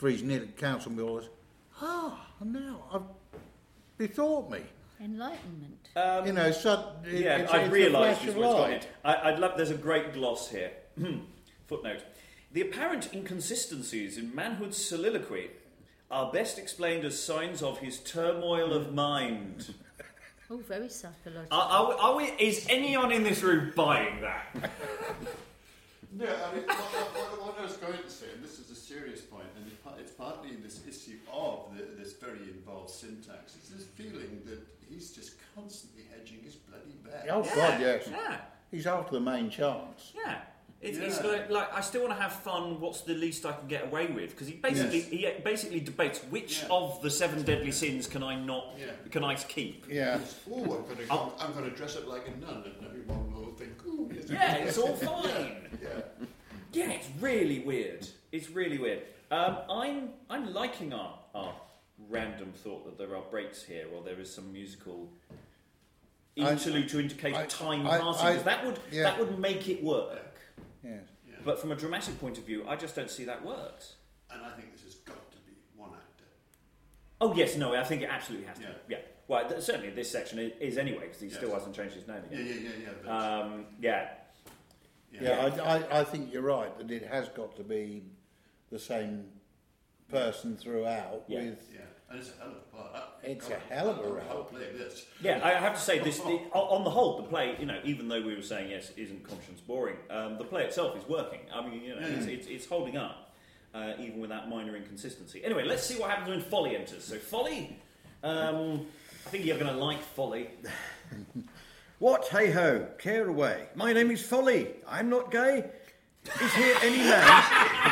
for his nearly council mules. Ah, now I've bethought me. Enlightenment. Um, You know, sud- it, yeah, it's, I've it's a realised flash this of what's got light. it. I, I'd love. There's a great gloss here. Footnote: the apparent inconsistencies in manhood's soliloquy are best explained as signs of his turmoil of mind. Oh, very psychological. Are, are, we, are we? Is anyone in this room buying that? No, I mean, what, what, what I was going to say, and this is a serious point, and it, it's partly this issue of the, this very involved syntax, is this feeling that he's just constantly hedging his bloody bet. Oh, Yeah, God, yes. Yeah, He's after the main chance. yeah. It's, Yeah. it's like, like I still want to have fun. What's the least I can get away with? Because he basically Yes. he basically debates which Yeah. of the seven deadly sins can I not Yeah. can I keep. Yeah. Oh, I'm going to Oh. I'm going to dress up like a nun, and everyone will think, oh, yes, Yeah, it's all fine. Yeah. Yeah, it's really weird. It's really weird. Um, I'm I'm liking our, our random thought that there are breaks here, or there is some musical interlude to indicate I- time I- passing. I- 'Cause that would yeah. that would make it work. Yes. Yeah. But from a dramatic point of view, I just don't see that works. And I think this has got to be one actor. Oh yes, no, I think it absolutely has to. Yeah. Be. Yeah. Well, th- certainly this section is, is anyway because he Yes. still hasn't changed his name Yeah, again. yeah, yeah, yeah. But, Um, yeah. Yeah, I, I, I think you're right that it has got to be the same person throughout. Yeah. With yeah. And it's a hell of a part. I- It's God, a hell of a I- I- role. I'll play this. Yeah, I have to say this. The, on on the whole, the play, you know, even though we were saying yes, isn't conscience boring, um, the play itself is working. I mean, you know, it's, it's, it's holding up, uh, even with that minor inconsistency. Anyway, let's see what happens when Folly enters. So, Folly, um, I think you're going to like Folly. What, hey ho, care away. My name is Folly. I'm not gay. Is here any man?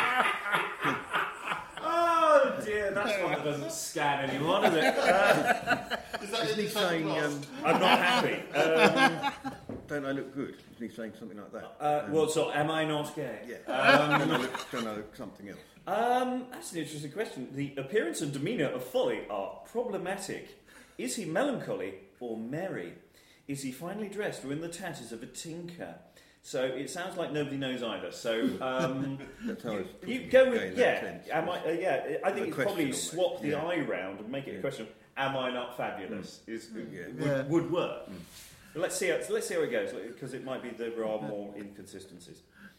Oh dear, that's one that doesn't scan anyone, is it? Uh, Is that Isn't he in Santa saying, Claus? um, I'm not happy. Um, don't I look good? Isn't he saying something like that? uh, well, so am I not gay? Yeah. Um, don't, I look, don't I look something else? Um, that's an interesting question. The appearance and demeanour of Folly are problematic. Is he melancholy or merry? Is he finely dressed or in the tatters of a tinker? So it sounds like nobody knows either. So um, That's how I was you putting go gay with in that yeah. sense. Am I? Uh, yeah, I think A it's question probably almost. swap the Yeah. I round and make it a question. Of, am I not fabulous? Is Yeah. would, Yeah. would work. But let's see. How, let's see how it goes because it might be there are more inconsistencies.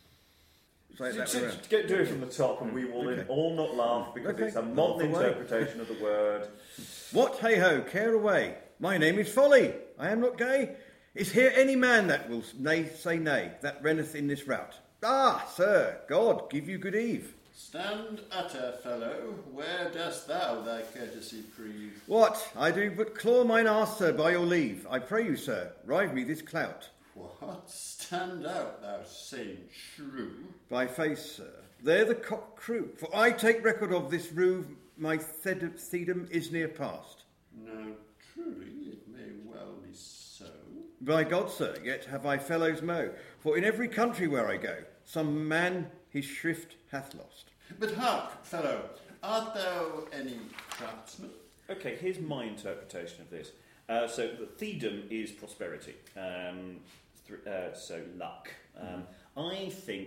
Say it that Just- way round. just get- do it from the top, and we will Okay. all not laugh because Okay. it's a Laugh modern away. interpretation of the word. What, hey ho, care away. My name is Folly. I am not gay. Is here any man that will nay say nay, that renneth in this route? Ah, sir, God give you good eve. Stand utter, fellow. Where dost thou thy courtesy prove? What? I do but claw mine arse, sir, by your leave. I pray you, sir, rive me this clout. What? Stand out, thou same shrew. By face, sir, there the cock crew. For I take record of this rue, my thed- thedom is near past. No, truly, it may well be so. By God, sir, yet have I fellows mo. For in every country where I go, some man his shrift hath lost. But hark, fellow, art thou any craftsman? Okay, here's my interpretation of this. Uh, so the Thedom is prosperity, um, th- uh, so luck. Um, I think,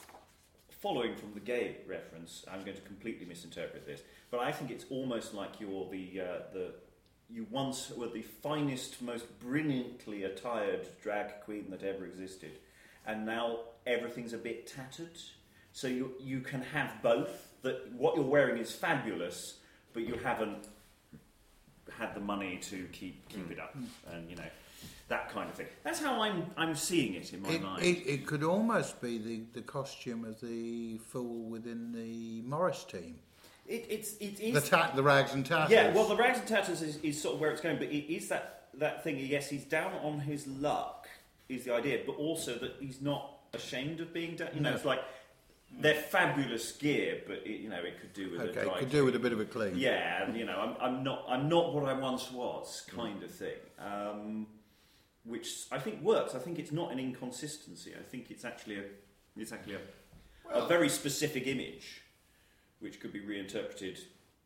following from the gay reference, I'm going to completely misinterpret this, but I think it's almost like you're the uh, the you once were the finest, most brilliantly attired drag queen that ever existed, and now everything's a bit tattered. So you you can have both. That what you're wearing is fabulous, but you haven't had the money to keep keep it up, and you know that kind of thing. That's how I'm I'm seeing it in my It, mind. it, it could almost be the, the costume of the fool within the Morris team. It, it's it The, is ta- the rags and tatters. yeah. Well, the rags and tatters is, is sort of where it's going, but it is that that thing. Yes, he's down on his luck is the idea, but also that he's not ashamed of being down. You know, No. it's like they're fabulous gear, but it, you know it could do with a Okay, dry could do with a bit of a clean. Yeah, and you know, I'm, I'm not I'm not what I once was, kind of thing. Um, which I think works. I think it's not an inconsistency. I think it's actually a it's actually a, Well- a very specific image, which could be reinterpreted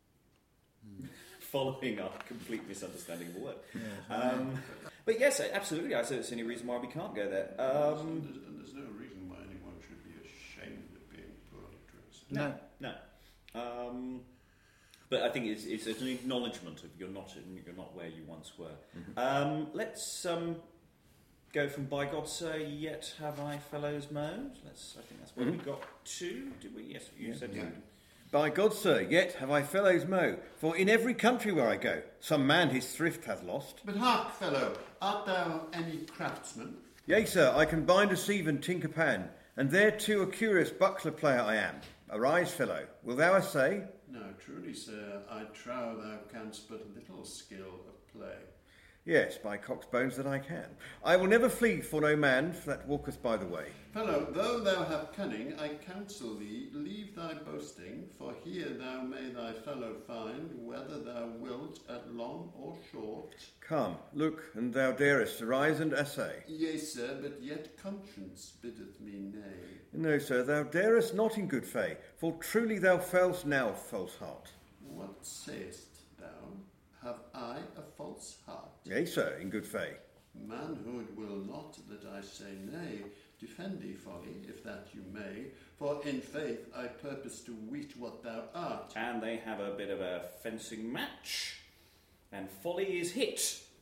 following our complete misunderstanding of the word. Um, but yes, absolutely. I don't see any reason why we can't go there. Um, and, there's, and there's no reason why anyone should be ashamed of being poorly dressed. No. no. Um, but I think it's, it's an acknowledgement of you're not you're not where you once were. Mm-hmm. Um, let's um, go from by God say, yet have I fellows mowed. Let's. I think that's where mm-hmm. we got to. Did we? Yes, you yeah, said. Yeah. By God, sir, yet have I fellows mow, for in every country where I go, some man his thrift hath lost. But hark, fellow, art thou any craftsman? Yea, sir, I can bind a sieve and tink a pan, and there too a curious buckler player I am. Arise, fellow, will thou assay? No, truly, sir, I trow thou canst but little skill of play. Yes, by cock's bones that I can. I will never flee for no man that walketh by the way. Fellow, though thou have cunning, I counsel thee, leave thy boasting, for here thou may thy fellow find, whether thou wilt at long or short. Come, look, and thou darest arise and assay. Yea, sir, but yet conscience biddeth me nay. No, sir, thou darest not in good fay, for truly thou failst now, false heart. What sayest thou? Have I a false heart? Yea, sir, in good fay. Manhood will not that I say nay. Defend thee, folly, if that you may, for in faith I purpose to weet what thou art. And they have a bit of a fencing match, and folly is hit.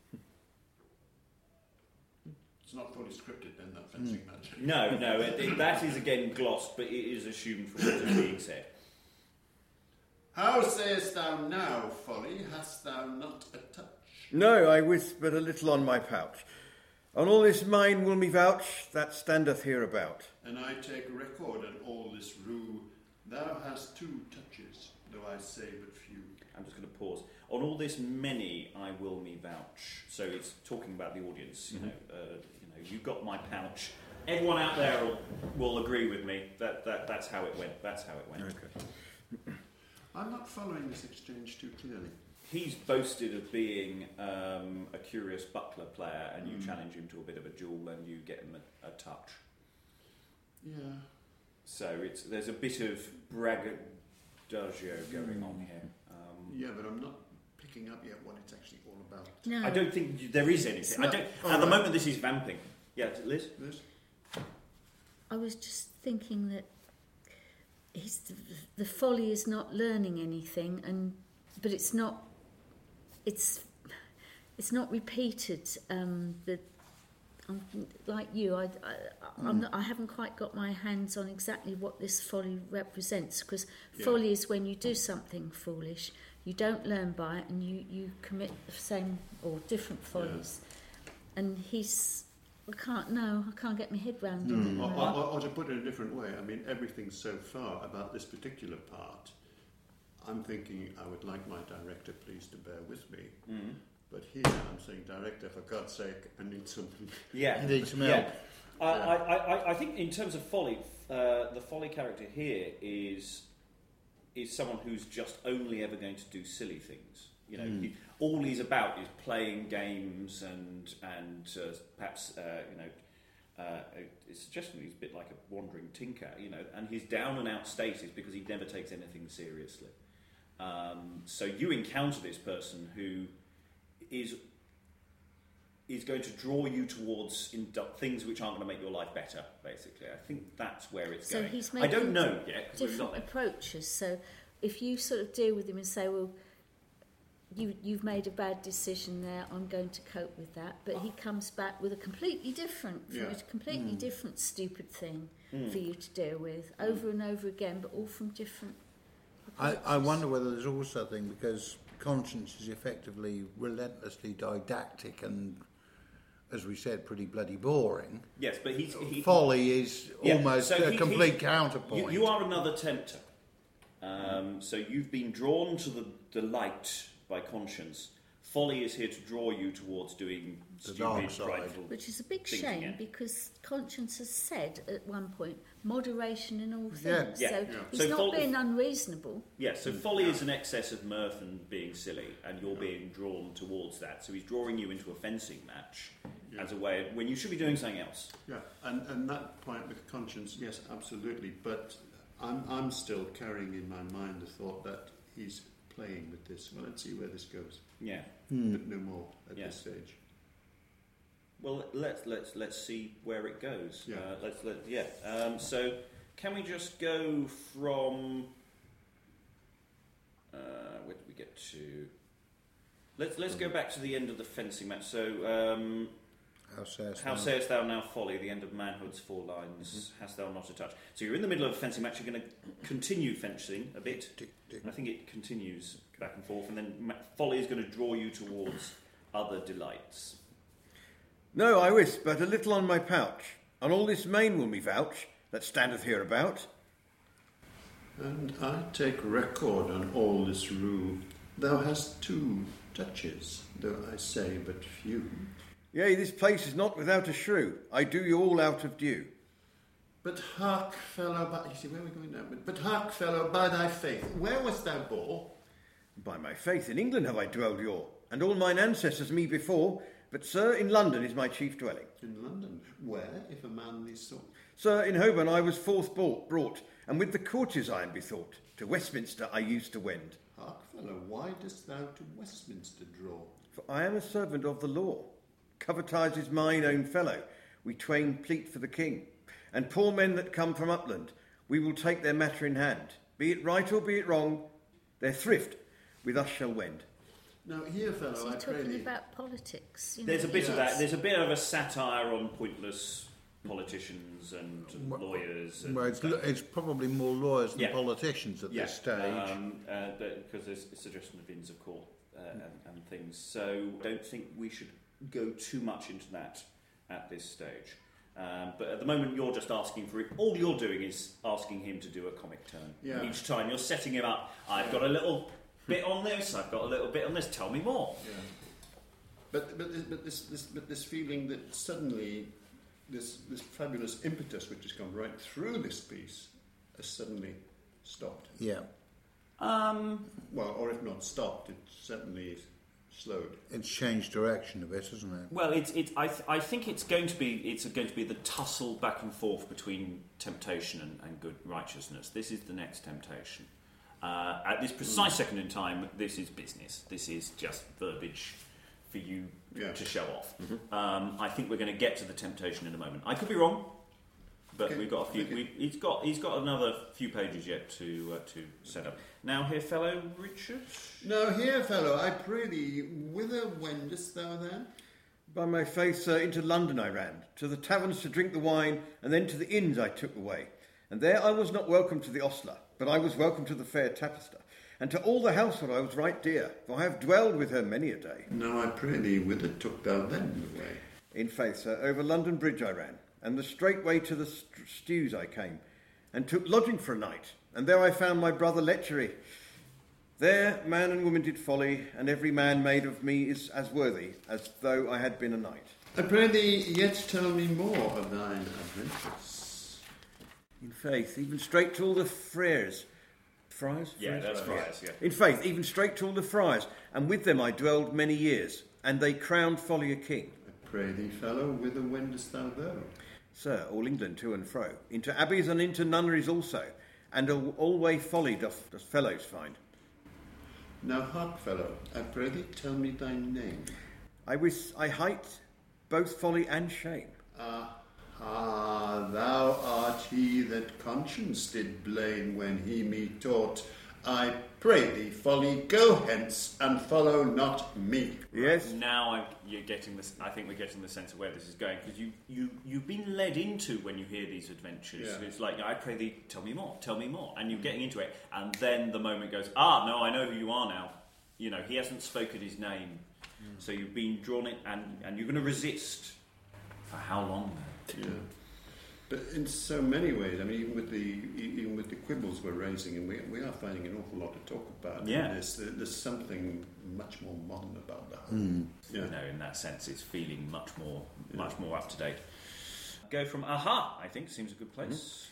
It's not fully scripted then, that fencing mm. match. No, no, it, it, that is again glossed, but it is assumed from what is being said. How sayest thou now, folly? Hast thou not a touch? No, I wist but a little on my pouch. On all this mine will me vouch, that standeth hereabout. And I take record on all this rue. Thou hast two touches, though I say but few. I'm just going to pause. On all this many I will me vouch. So it's talking about the audience. You mm-hmm. know, uh, you know, you got my pouch. Everyone out there will, will agree with me. That that that's how it went. That's how it went. Okay. I'm not following this exchange too clearly. He's boasted of being um, a curious buckler player, and you mm. challenge him to a bit of a duel, and you get him a, a touch. Yeah. So it's there's a bit of braggadocio going mm. on here. Um, yeah, but I'm not picking up yet what it's actually all about. No. I don't think there is anything. I don't, oh, at the right. moment, this is vamping. Yeah, Liz? Liz? I was just thinking that he's the, the folly is not learning anything, and but it's not. It's it's not repeated. Um, the I'm, like you, I I, I'm not, I haven't quite got my hands on exactly what this folly represents. Because yeah. folly is when you do something foolish, you don't learn by it, and you, you commit the same or different follies. Yeah. And he's I can't no, I can't get my head round mm. it. Or, or, or to put it a different way, I mean everything so far about this particular part. I'm thinking I would like my director please to bear with me. Mm. But here I'm saying, director, for God's sake, I need something. Yeah. I need some help. Yeah. I, I, I, I think in terms of folly, uh, the folly character here is is someone who's just only ever going to do silly things. You know, mm. he, all he's about is playing games and and uh, perhaps uh, you know. Uh, it's suggesting he's a bit like a wandering tinker, you know, and his down and out state is because he never takes anything seriously. Um, so you encounter this person who is is going to draw you towards indu- things which aren't going to make your life better. Basically, I think that's where it's so going. He's I don't know yet. Different approaches. So if you sort of deal with him and say, "Well, you you've made a bad decision there. I'm going to cope with that," but he comes back with a completely different, yeah. a completely mm. different stupid thing mm. for you to deal with over mm. and over again, but all from different. I, I wonder whether there's also a thing because conscience is effectively relentlessly didactic and, as we said, pretty bloody boring. Yes, but he's he, folly is yeah, almost so a he, complete counterpoint. You, you are another tempter. Um, so you've been drawn to the, the light by conscience. Folly is here to draw you towards doing the stupid, frightful which is a big things shame again. Because conscience has said at one point moderation in all Yeah. things. Yeah. So Yeah. he's So not fol- being unreasonable. Yeah, so folly is an excess of mirth and being silly, and you're being drawn towards that. So he's drawing you into a fencing match Yeah. as a way of, when you should be doing something else. Yeah, and, and that point with conscience, yes, absolutely. But I'm I'm still carrying in my mind the thought that he's playing with this. Well, let's see where this goes. Yeah. Hmm. But no more at Yeah. this stage. Well, let's let's let's see where it goes. Yeah. Uh, let's let yeah. Um, so, can we just go from get to... Let's let's go back to the end of the fencing match. So, um, How sayest how thou? sayest thou now, Folly? The end of manhood's four lines. Mm-hmm. Hast thou not a touch? So you're in the middle of a fencing match. You're going to continue fencing a bit. Tick, tick. I think it continues back and forth, and then Ma- Folly is going to draw you towards other delights. No, I wis, but a little on my pouch. On all this main will me vouch, that standeth hereabout. And I take record on all this rue. Thou hast two touches, though I say but few. Yea, this place is not without a shrew. I do you all out of due. But hark, fellow, by... You see, where are we going now? But, but hark, fellow, by thy faith, where wast thou born? By my faith, in England have I dwelled yore, and all mine ancestors me before. But, sir, in London is my chief dwelling. In London, where, if a manly sort? Sir, in Holborn I was forth bought, brought, and with the courtiers I am bethought. To Westminster I used to wend. Hark, fellow, why dost thou to Westminster draw? For I am a servant of the law. Covetise is mine own fellow. We twain plead for the king. And poor men that come from upland, we will take their matter in hand. Be it right or be it wrong, their thrift with us shall wend. Now, here, fellow, Is I he pray talking thee... about politics? You There's a know, bit Yes. of that. There's a bit of a satire on pointless politicians and Well, lawyers. And Well, it's, lo- it's probably more lawyers than Yeah. politicians at yeah, this stage. um, uh, because there's a suggestion of Inns of Court uh, and, and things. So I don't think we should go too much into that at this stage. Um, but at the moment, you're just asking for it. All you're doing is asking him to do a comic turn. Yeah. Each time you're setting him up. I've got a little bit on this. I've got a little bit on this. Tell me more. Yeah. But, but, this, but, this, this, but this feeling that suddenly this, this fabulous impetus which has gone right through this piece has suddenly stopped. Yeah, Um, Well, or if not stopped, it certainly slowed. it's changed direction a bit, hasn't it? Well, it's it. I th- I think it's going to be it's going to be the tussle back and forth between temptation and, and good righteousness. This is the next temptation. Uh, at this precise Mm. second in time, this is business. This is just verbiage for you Yeah. to show off. Um, I think we're going to get to the temptation in a moment. I could be wrong, but Okay, we've got a few. okay. We, he's got he's got another few pages yet to uh, to set up. Now, here, fellow Richard. Now, here, fellow, I pray thee, whither wendest thou then? By my faith, sir, into London I ran, to the taverns to drink the wine, and then to the inns I took the way. And there I was not welcome to the ostler, but I was welcome to the fair tapester. And to all the household I was right dear, for I have dwelled with her many a day. Now, I pray thee, whither took thou then the way? In faith, sir, over London Bridge I ran, and the straight way to the st- stews I came, and took lodging for a night, and there I found my brother Lechery. There man and woman did folly, and every man made of me is as worthy as though I had been a knight. I pray thee, yet tell me more of thine adventures. In faith, even straight to all the friars. Friars? Yeah, Friars? that's friars. Yeah. In faith, even straight to all the friars, and with them I dwelled many years, and they crowned folly a king. I pray thee, fellow, whither wendest thou though? Sir, all England to and fro, into abbeys and into nunneries also, and all, all way folly doth, doth fellows find. Now, hark, fellow, I pray thee, tell me thy name. I wish I hight both folly and shame. Ah, ah, thou art he that conscience did blame when he me taught. I pray thee, folly, go hence and follow not me. Yes, Now I'm, you're getting this. I think we're getting the sense of where this is going because you you you've been led into when you hear these adventures. Yeah. It's like I pray thee, tell me more, tell me more, and you're getting into it, and then the moment goes, ah, no, I know who you are now. You know, he hasn't spoken his name, so you've been drawn in, and and you're going to resist for how long? Then? Yeah. But in so many ways, I mean, even with the even with the quibbles we're raising, and we we are finding an awful lot to talk about. Yeah. In this, there's something much more modern about the whole. Mm. Yeah. You know, in that sense, it's feeling much more much more up to date. Go from aha, I think seems a good place.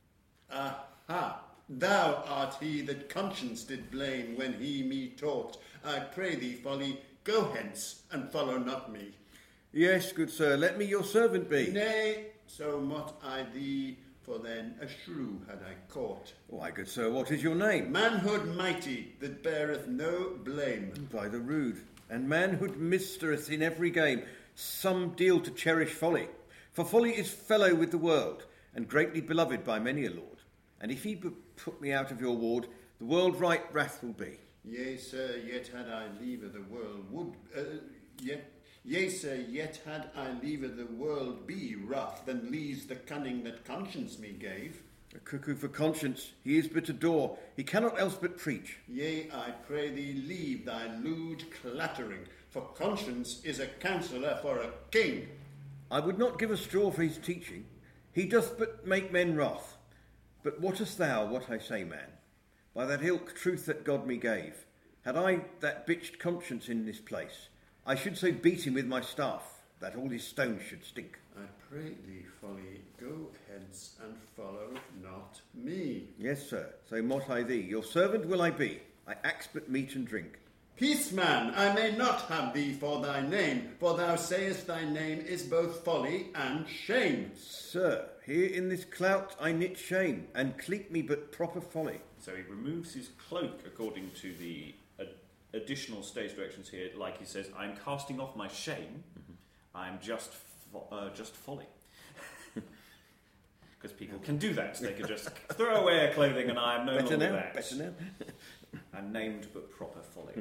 Aha! Thou art he that conscience did blame when he me taught. I pray thee, folly, go hence and follow not me. yes, good sir, let me your servant be. Nay, so mot I thee, for then a shrew had I caught. Why, good sir, what is your name? Manhood mighty that beareth no blame. By the rude, and manhood mistereth in every game some deal to cherish folly. For folly is fellow with the world, and greatly beloved by many a lord. And if he b- put me out of your ward, the world right wrath will be. Yea, sir, yet had I leave of the world would... Uh, yet, yea, sir, yet had I leave of the world be rough than lees the cunning that conscience me gave. A cuckoo for conscience, he is but a door, he cannot else but preach. Yea, I pray thee, leave thy lewd clattering, for conscience is a counsellor for a king. I would not give a straw for his teaching, he doth but make men wrath. But wottest thou what I say, man? By that ilk truth that God me gave, had I that bitched conscience in this place, I should so beat him with my staff, that all his stones should stink. I pray thee, Folly, go hence and follow not me. Yes, sir, so mot I thee, your servant will I be, I axe but meat and drink. Peace, man, I may not have thee for thy name, for thou sayest thy name is both folly and shame. Sir, here in this clout I knit shame, and cleek me but proper folly. So he removes his cloak according to the ad- additional stage directions here. Like he says, I'm casting off my shame. Mm-hmm. I'm just fo- uh, just folly. Because people can do that. They can just throw away their clothing and I am no Better longer now, that. better now. I'm named but proper folly.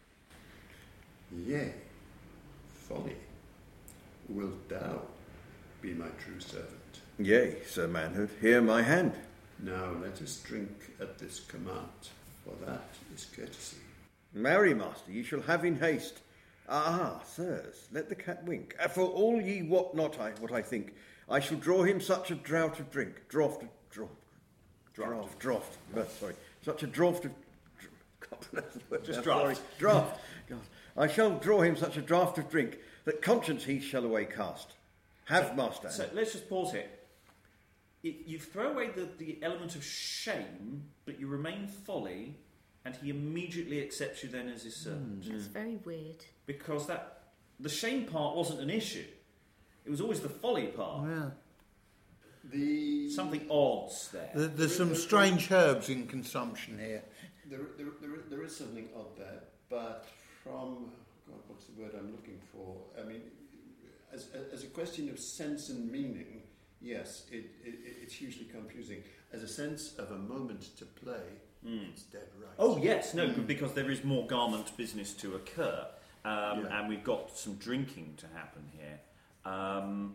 Yea, Folly, wilt thou be my true servant? Yea, Sir Manhood, here my hand. Now let us drink at this command, for that is courtesy. Marry, master, ye shall have in haste. Ah, sirs, let the cat wink. Uh, For all ye wot not I, what I think, I shall draw him such a draught of drink, draught of, draught, draught, draught, uh, sorry, such a draught of, can't pronounce the word Just now, draught. sorry, draught. God. I shall draw him such a draught of drink, that conscience he shall away cast. Have, So- master. So let's just pause here. It, you throw away the, the element of shame, but you remain folly, and he immediately accepts you then as his servant. That's very weird. Because that the shame part wasn't an issue. It was always the folly part. Yeah. The Something odds there. There- There's some strange herbs in consumption here. There, there, there, there is something odd there, but from God, what's the word I'm looking for? I mean, as, as a question of sense and meaning, yes, it, it, it's hugely confusing. As a sense of a moment to play, Mm. it's dead right. Oh yes, no, because there is more garment business to occur, um, Yeah. and we've got some drinking to happen here. Um,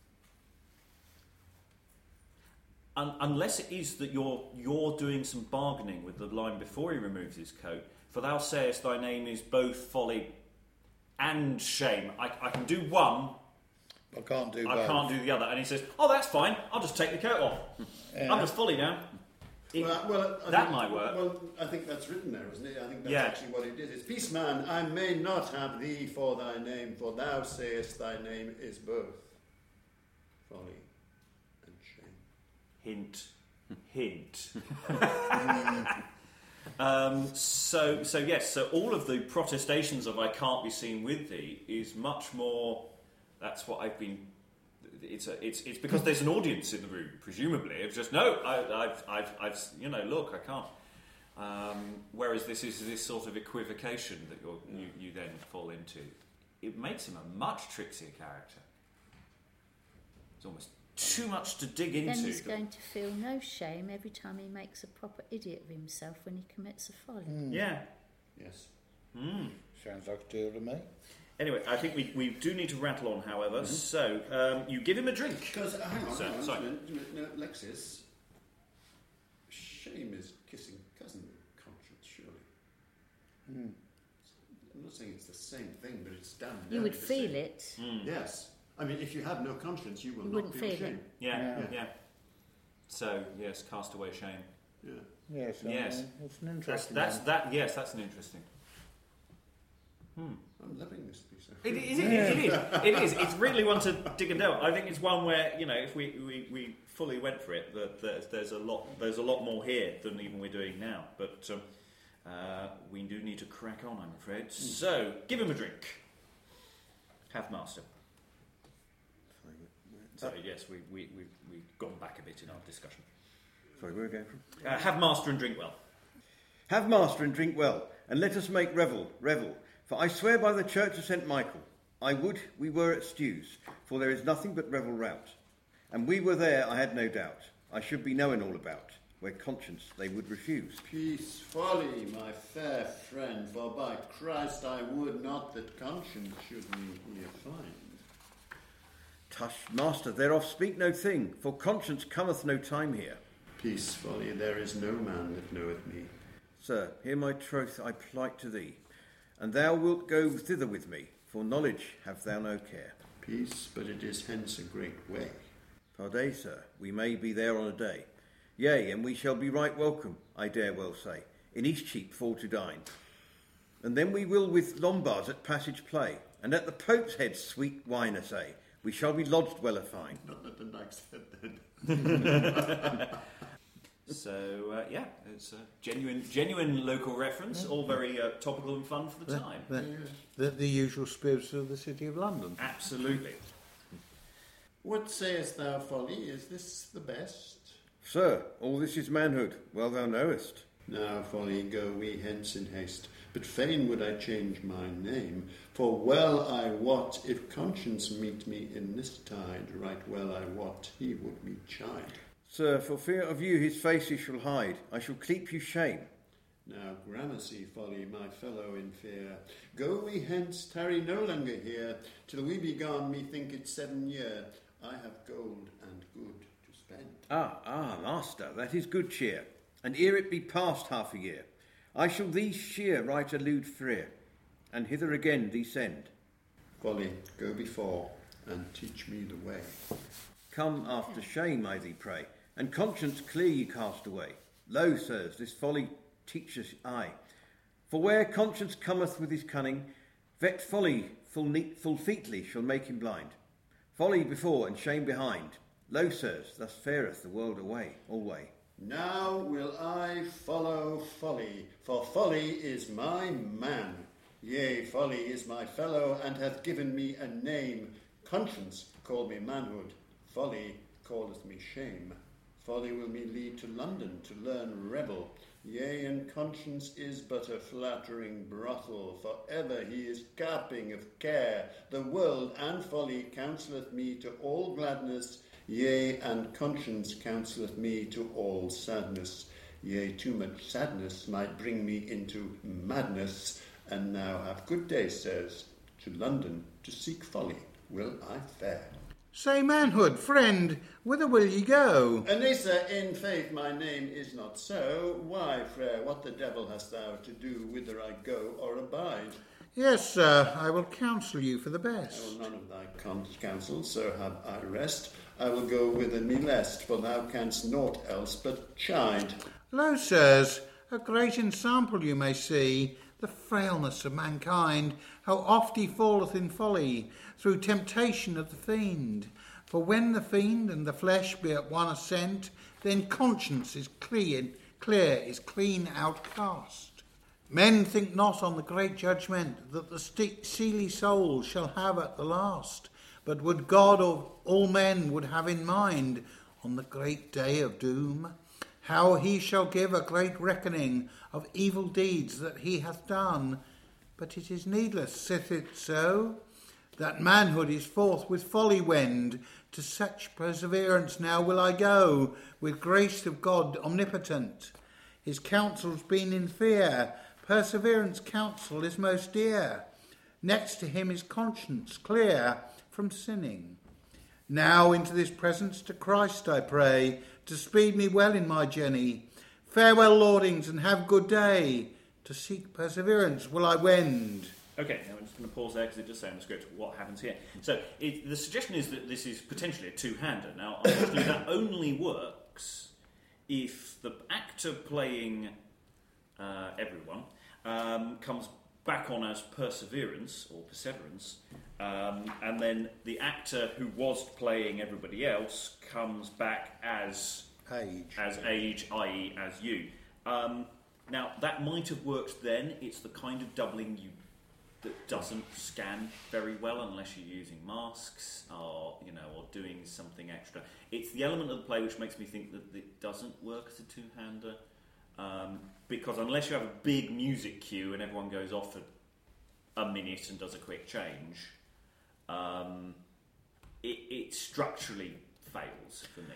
un- unless it is that you're you're doing some bargaining with the line before he removes his coat. For thou sayest thy name is both folly and shame. I, I can do one, I can't do I both. can't do the other. And he says, "Oh, that's fine. I'll just take the coat off. Yeah. I'm just folly now." It- Well, well, I that think, might work. Well, I think that's written there, isn't it? I think that's Yeah. actually what it is. It's peace, man. I may not have thee for thy name, for thou sayest thy name is both folly and shame. Hint, hint. um, so, so yes. So all of the protestations of "I can't be seen with thee" is much more. That's what I've been. It's a, it's it's because there's an audience in the room. Presumably, it's just no. I, I've I've I've you know look, I can't. Um, whereas this is this sort of equivocation that you're, you you then fall into. It makes him a much trixier character. It's almost too much to dig into. Then he's going to feel no shame every time he makes a proper idiot of himself when he commits a folly. Yeah. Yes. Mm. Sounds like a deal to me. Anyway, I think we, we do need to rattle on, however. Mm-hmm. So, um, you give him a drink. Because, uh, hang on, So- hang on, sorry. no, no, Lexis, shame is kissing cousin conscience, surely. I'm not saying it's the same thing, but it's damn You nearly would the feel same. it. Mm. Yes. I mean, if you have no conscience, you will You not wouldn't feel, feel shame. it. Yeah, yeah, Yeah. So, yes, cast away shame. Yeah. Yes, I Yes. mean, it's an That's, interesting that's one. that. Yes, that's an interesting. Hmm. I'm loving this piece of It, it, it, it is. It is. It's really one to dig and delve. I think it's one where you know, if we, we, we fully went for it, that there's, there's a lot there's a lot more here than even we're doing now. But um, uh, we do need to crack on, I'm afraid. So, give him a drink. Have master. Sorry, yes, we we we we've gone back a bit in our discussion. Sorry, where are we going from? Uh, have master and drink well. Have master and drink well, and let us make revel, revel. For I swear by the church of Saint Michael, I would we were at Stews, for there is nothing but revel rout. And we were there, I had no doubt. I should be knowing all about. where conscience they would refuse. Peace, folly, my fair friend, for by Christ I would not that conscience should me here find. Tush, master, thereof speak no thing, for conscience cometh no time here. Peace, folly, there is no man that knoweth me. Sir, hear my troth I plight to thee, and thou wilt go thither with me, for knowledge have thou no care. Peace, but it is hence a great way. Pardie, sir, we may be there on a day. Yea, and we shall be right welcome, I dare well say, in Eastcheap fall to dine. And then we will with Lombards at passage play, and at the Pope's head sweet wine assay. We shall be lodged well afine. Not at the Knight's Head then. So, uh, yeah, it's a genuine genuine local reference, all very uh, topical and fun for the time. The, the, the usual spirits of the City of London. Absolutely. What sayest thou, folly? Is this the best? Sir, all this is manhood, well thou knowest. Now, folly, go we hence in haste. But fain would I change my name, for well I wot, if conscience meet me in this tide, right well I wot he would me chide. Sir, for fear of you his face he shall hide, I shall keep you shame. Now, gramercy, folly, my fellow in fear, go we hence, tarry no longer here, till we be gone, methink it's seven year. I have gold and good to spend. Ah, ah, master, that is good cheer, and ere it be past half a year, I shall thee shear right a lewd freer, and hither again thee send. Folly, go before, and teach me the way. Come after shame, I thee pray, and conscience clear ye cast away. Lo, sirs, this folly teacheth I. For where conscience cometh with his cunning, vet folly full, neat, full featly shall make him blind. Folly before and shame behind. Lo, sirs, thus fareth the world away, alway. Now will I follow folly, for folly is my man. Yea, folly is my fellow, and hath given me a name. Conscience called me manhood, folly calleth me shame. Folly will me lead to London to learn revel. Yea, and conscience is but a flattering brothel, for ever he is carping of care. The world and folly counselleth me to all gladness, yea, and conscience counselleth me to all sadness. Yea, too much sadness might bring me into madness. And now have good day, sirs, to London to seek folly will I fare. Say, manhood, friend, whither will ye go? Anissa, in faith my name is not so. Why, Frere, what the devil hast thou to do whither I go or abide? Yes, sir, I will counsel you for the I best. will none of thy con- counsel, so have I rest. I will go whither me lest, for thou canst naught else but chide. Lo, sirs, a great ensample you may see, the frailness of mankind, how oft he falleth in folly, through temptation of the fiend. For when the fiend and the flesh be at one assent, then conscience is clear, clear is clean outcast. Men think not on the great judgment that the st- seely soul shall have at the last, but would God of all men would have in mind on the great day of doom, how he shall give a great reckoning of evil deeds that he hath done. But it is needless, sith it so, that manhood is forth with folly wend. To such perseverance now will I go, with grace of God omnipotent. His counsel's been in fear, perseverance counsel is most dear. Next to him is conscience clear from sinning. Now into this presence to Christ I pray, to speed me well in my journey. Farewell, lordings, and have good day. To seek perseverance will I wend. Okay, now I'm just going to pause there because it does say in the script what happens here. So it, the suggestion is that this is potentially a two-hander. Now, unfortunately, that only works if the actor playing uh, everyone um, comes back on as Perseverance or Perseverance, um, and then the actor who was playing everybody else comes back as Age. as age, that is, as you. Um, now that might have worked then. It's the kind of doubling you that doesn't scan very well unless you're using masks or you know or doing something extra. It's the element of the play which makes me think that it doesn't work as a two-hander. Um, because unless you have a big music cue and everyone goes off for a minute and does a quick change, um, it, it structurally fails for me.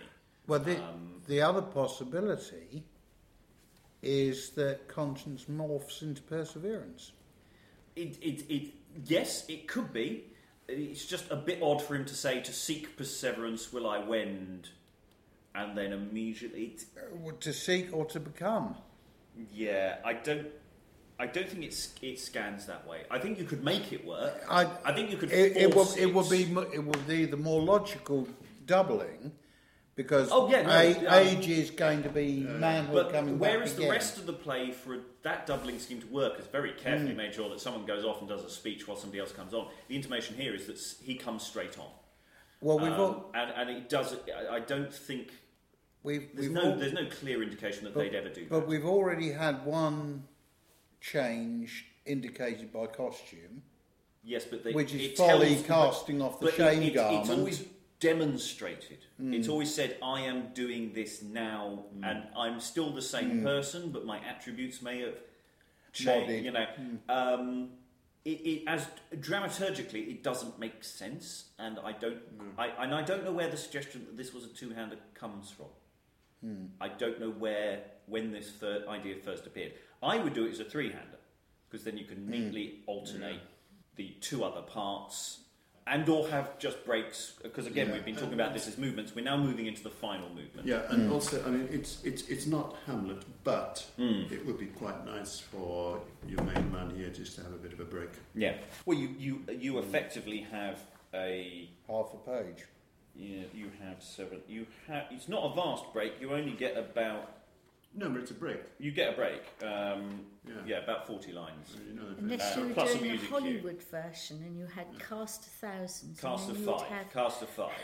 Well, the, Um, the other possibility is that conscience morphs into perseverance. It, it, it, yes, it could be. It's just a bit odd for him to say, to seek perseverance will I wend, and then immediately... Uh, To seek or to become. Yeah, I don't... I don't think it's, it scans that way. I think you could make it work. I, I think you could it, it, will, force it will be mo- it will be the more logical doubling, because Oh, yeah, no, a- um, age is going to be manhood But coming where back is again. the rest of the play for that doubling scheme to work? It's very carefully Mm. made sure that someone goes off and does a speech while somebody else comes on. The intimation here is that s- he comes straight on. Well, we've Um, all, and, and it does. I- I don't think we've, there's we've no all, there's no clear indication that but, they'd ever do but that. we've already had one change indicated by costume, Yes, but they, which is it Folly tells- casting off the but shame it, it, garment. It's always demonstrated. It's always said, "I am doing this now, and I'm still the same person, but my attributes may have changed." Modded. You know, um, it, it, as dramaturgically, it doesn't make sense, and I don't. I, and I don't know where the suggestion that this was a two-hander comes from. I don't know where when this third idea first appeared. I would do it as a three-hander because then you can neatly alternate the two other parts. And or have just breaks, because again, Yeah. we've been talking about this as movements. We're now moving into the final movement. Yeah, and also, I mean, it's it's it's not Hamlet, but Mm. it would be quite nice for your main man here just to have a bit of a break. Yeah. Well, you you you effectively have a half a page. you, you have seven. You have. It's not a vast break. You only get about. No, but it's a break. You get a break. Um, Yeah. yeah, about forty lines. You know, the Unless Uh, you were plus a doing a music cue. Hollywood version and you had cast of thousands. Cast and of then you would five. have Cast of five.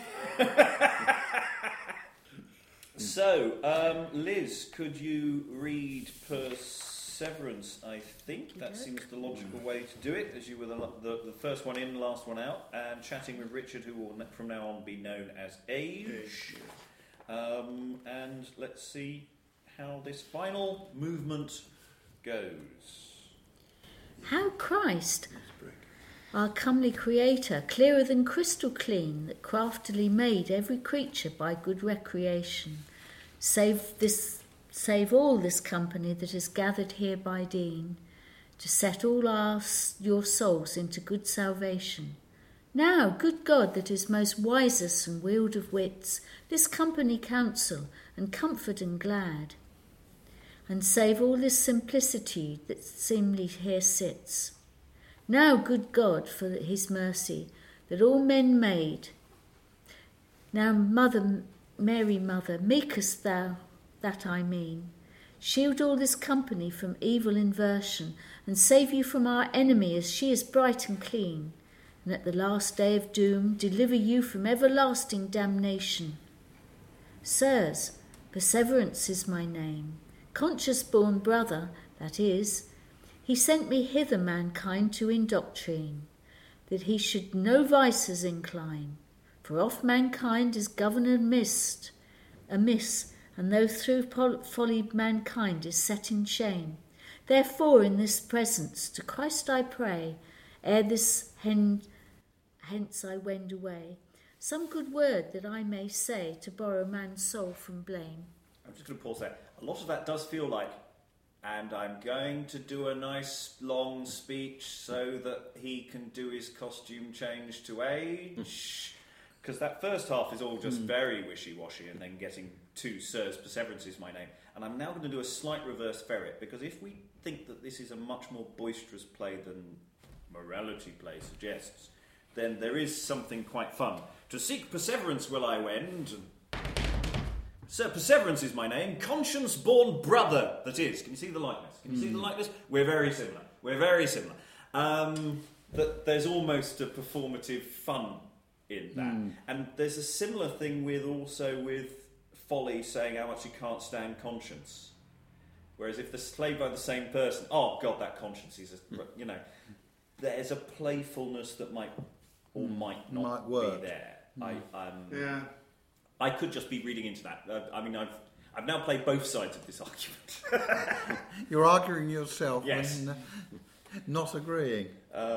So, um, Liz, could you read Perseverance? I think that seems the logical way to do it, as you were the, the, the first one in, last one out, and chatting with Richard, who will from now on be known as Age. Um, and let's see how this final movement goes. How Christ, our comely Creator, clearer than crystal clean, that craftily made every creature by good recreation, save this, save all this company that is gathered here by Dean, to set all our your souls into good salvation. Now, good God, that is most wisest and wield of wits, this company counsel and comfort and glad, and save all this simplicity that seemly here sits. Now, good God, for his mercy, that all men made. Now, Mother, Mary Mother, meekest thou, that I mean, shield all this company from evil inversion, and save you from our enemy as she is bright and clean, and at the last day of doom deliver you from everlasting damnation. Sirs, Perseverance is my name, conscious-born brother, that is. He sent me hither mankind to indoctrine, that he should no vices incline, for oft mankind is governed amiss, amiss, and though through folly mankind is set in shame. Therefore in this presence to Christ I pray, ere this hen, hence I wend away, some good word that I may say to borrow man's soul from blame. I'm just going to pause there. A lot of that does feel like, and I'm going to do a nice long speech so that he can do his costume change to Age. Because that first half is all just very wishy-washy, and then getting to Sirs, Perseverance is my name. And I'm now going to do a slight reverse ferret, because if we think that this is a much more boisterous play than morality play suggests, then there is something quite fun. To seek perseverance will I wend. Sir Perseverance is my name, conscience-born brother, that is. Can you see the likeness? Can you see the likeness? We're very similar. We're very similar. Um, but there's almost a performative fun in that. And there's a similar thing with also with Folly saying how much he can't stand conscience. Whereas if they're played by the same person, oh God, that conscience is, a, you know, there's a playfulness that might or might not Might work. be there. I, um, Yeah. I could just be reading into that. Uh, I mean, I've I've now played both sides of this argument. You're arguing yourself Yes. and uh, not agreeing.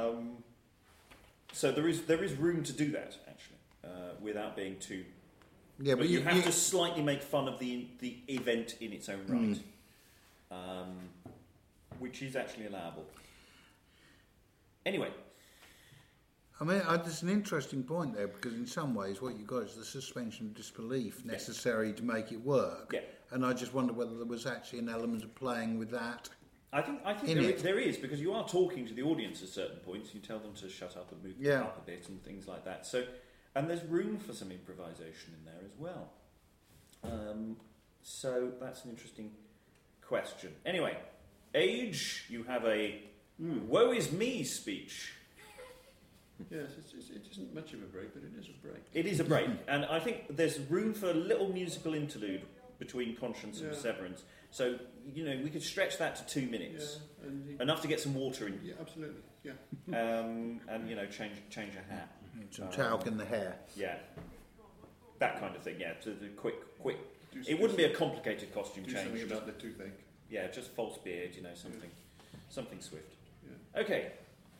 um, so there is there is room to do that actually, uh, without being too Yeah, but, but you, you- have you- to slightly make fun of the the event in its own right, um, which is actually allowable. Anyway, I mean, uh, there's an interesting point there, because in some ways what you got is the suspension of disbelief necessary to make it work. Yeah. And I just wonder whether there was actually an element of playing with that. I think I think In there, it. there is, because you are talking to the audience at certain points. You tell them to shut up and move Yeah. up a bit and things like that. So, and there's room for some improvisation in there as well. Um, so that's an interesting question. Anyway, age. You have a "woe is me" speech. Yes, it's, it's, it isn't much of a break, but it is a break. It is a break, and I think there's room for a little musical interlude between Conscience and Yeah. Perseverance. So, you know, we could stretch that to two minutes, Yeah, and he, enough to get some water in, yeah, absolutely. Yeah. um, and you know, change change a hat. Some talc in the hair. Yeah, that kind of thing. Yeah, to the quick, quick. Do It wouldn't be a complicated costume Do change. something just- about the toothache. yeah, just false beard. You know, something, something swift. Yeah. Okay.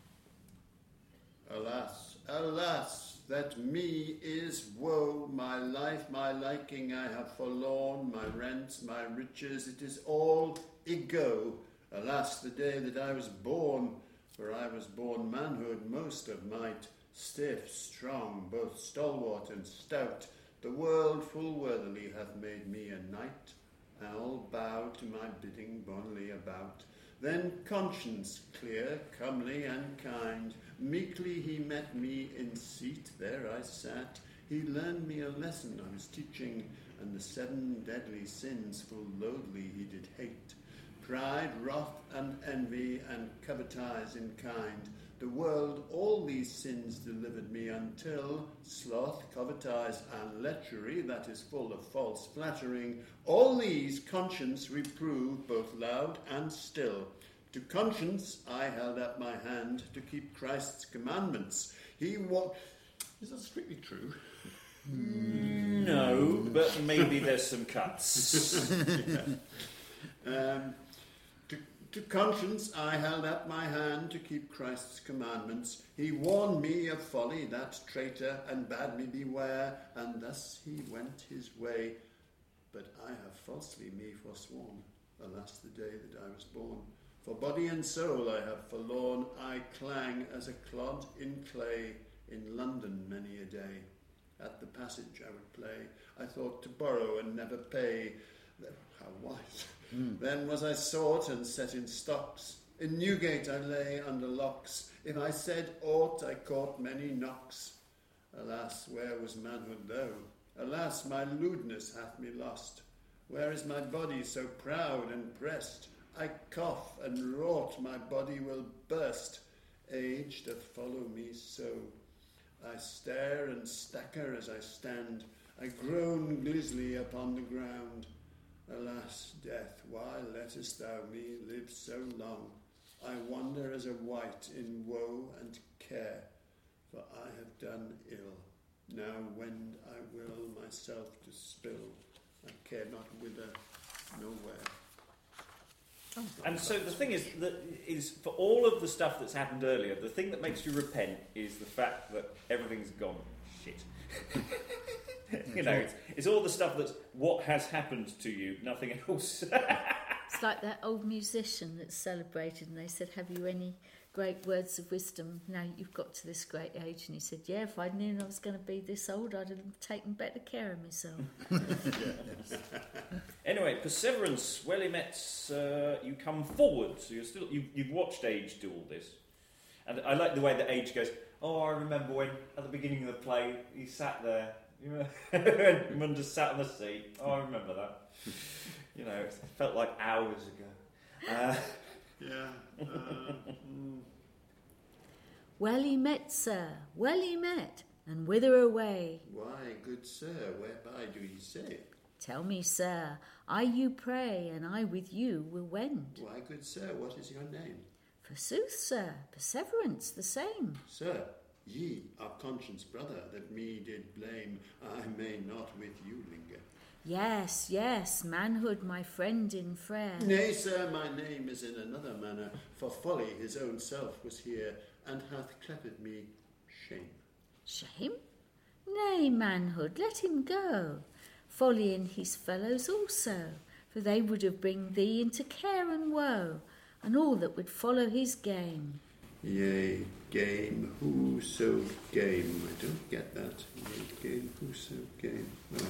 Alas, alas, that me is woe, my life, my liking I have forlorn, my rents, my riches, it is all ego. Alas, the day that I was born, for I was born manhood most of might, stiff, strong, both stalwart and stout, the world full worthily hath made me a knight. I'll bow to my bidding bonily about. Then conscience clear, comely and kind, meekly he met me in seat, there I sat. He learned me a lesson I was teaching, and the seven deadly sins full loathly he did hate. Pride, wrath, and envy, and covetise in kind, the world all these sins delivered me until sloth, covetise, and lechery, that is full of false flattering, all these conscience reproved both loud and still. To conscience I held up my hand to keep Christ's commandments. He wa- Is that strictly true? No, but maybe there's some cuts. Um, to, to conscience I held up my hand to keep Christ's commandments. He warned me of folly, that traitor, and bade me beware, and thus he went his way. But I have falsely me forsworn, alas the day that I was born. For body and soul I have forlorn, I clang as a clod in clay, in London many a day. At the passage I would play, I thought to borrow and never pay. How wise. Mm. Then was I sought and set in stocks. In Newgate I lay under locks. If I said aught, I caught many knocks. Alas, where was manhood though? Alas, my lewdness hath me lost. Where is my body so proud and pressed? I cough and wrought, my body will burst. Age doth follow me so. I stare and stacker as I stand. I groan grisly upon the ground. Alas, death, why lettest thou me live so long? I wander as a wight in woe and care, for I have done ill. Now wend I will myself to spill. I care not whither, nowhere. And so the thing is that is for all of the stuff that's happened earlier, the thing that makes you repent is the fact that everything's gone shit. You know, it's, it's all the stuff that's what has happened to you, nothing else. It's like that old musician that's celebrated, and they said, have you any great words of wisdom now you've got to this great age? And he said, yeah, if I'd known I was going to be this old, I'd have taken better care of myself. Anyway, Perseverance, well, he met, uh, you come forward, so you're still, you, you've watched Age do all this. And I like the way that Age goes, oh, I remember when, at the beginning of the play, he sat there, you know, Mundus sat on the seat. Oh, I remember that. You know, it felt like hours ago. Uh, Yeah. Uh, mm. Well he met, sir, well he met, and whither away? Why, good sir, whereby do ye say? Tell me, sir, I you pray, and I with you will wend. Why, good sir, what is your name? Forsooth, sir, Perseverance the same. Sir, ye are conscience brother, that me did blame, I may not with you linger. Yes, yes, manhood, my friend in frail. Nay, sir, my name is in another manner, for folly his own self was here, and hath cleped me shame. Shame? Nay, manhood, let him go. Folly and his fellows also, for they would have bring thee into care and woe, and all that would follow his game. Yea, game, whoso game. I don't get that. Yea, game, whoso game. Oh.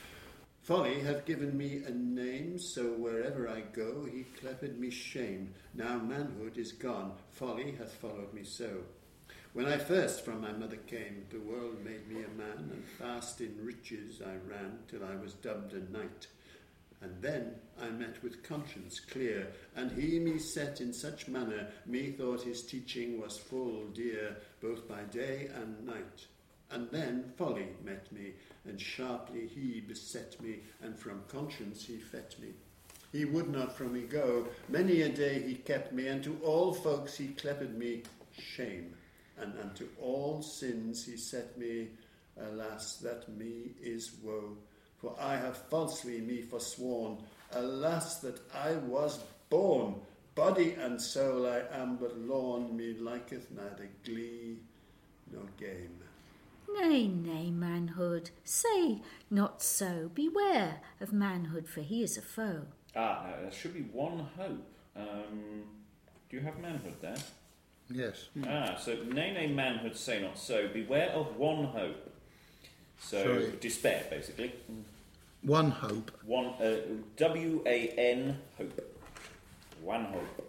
Folly hath given me a name, so wherever I go, he cleppered me shame. Now manhood is gone, folly hath followed me so. When I first from my mother came, the world made me a man, and fast in riches I ran, till I was dubbed a knight. And then I met with conscience clear, and he me set in such manner, methought his teaching was full dear, both by day and night. And then folly met me, and sharply he beset me, and from conscience he fet me. He would not from me go, many a day he kept me, and to all folks he cleppered me shame, and unto all sins he set me, alas, that me is woe. For I have falsely me forsworn, alas, that I was born. Body and soul I am but lorn, me liketh neither glee nor game. Nay, nay, manhood, say not so. Beware of manhood, for he is a foe. Ah, no, there should be one hope. Um, do you have manhood there? Yes. Ah, so nay, nay, manhood, say not so. Beware of one hope. So Sorry. despair, basically. One hope. One uh, W A N hope. One hope.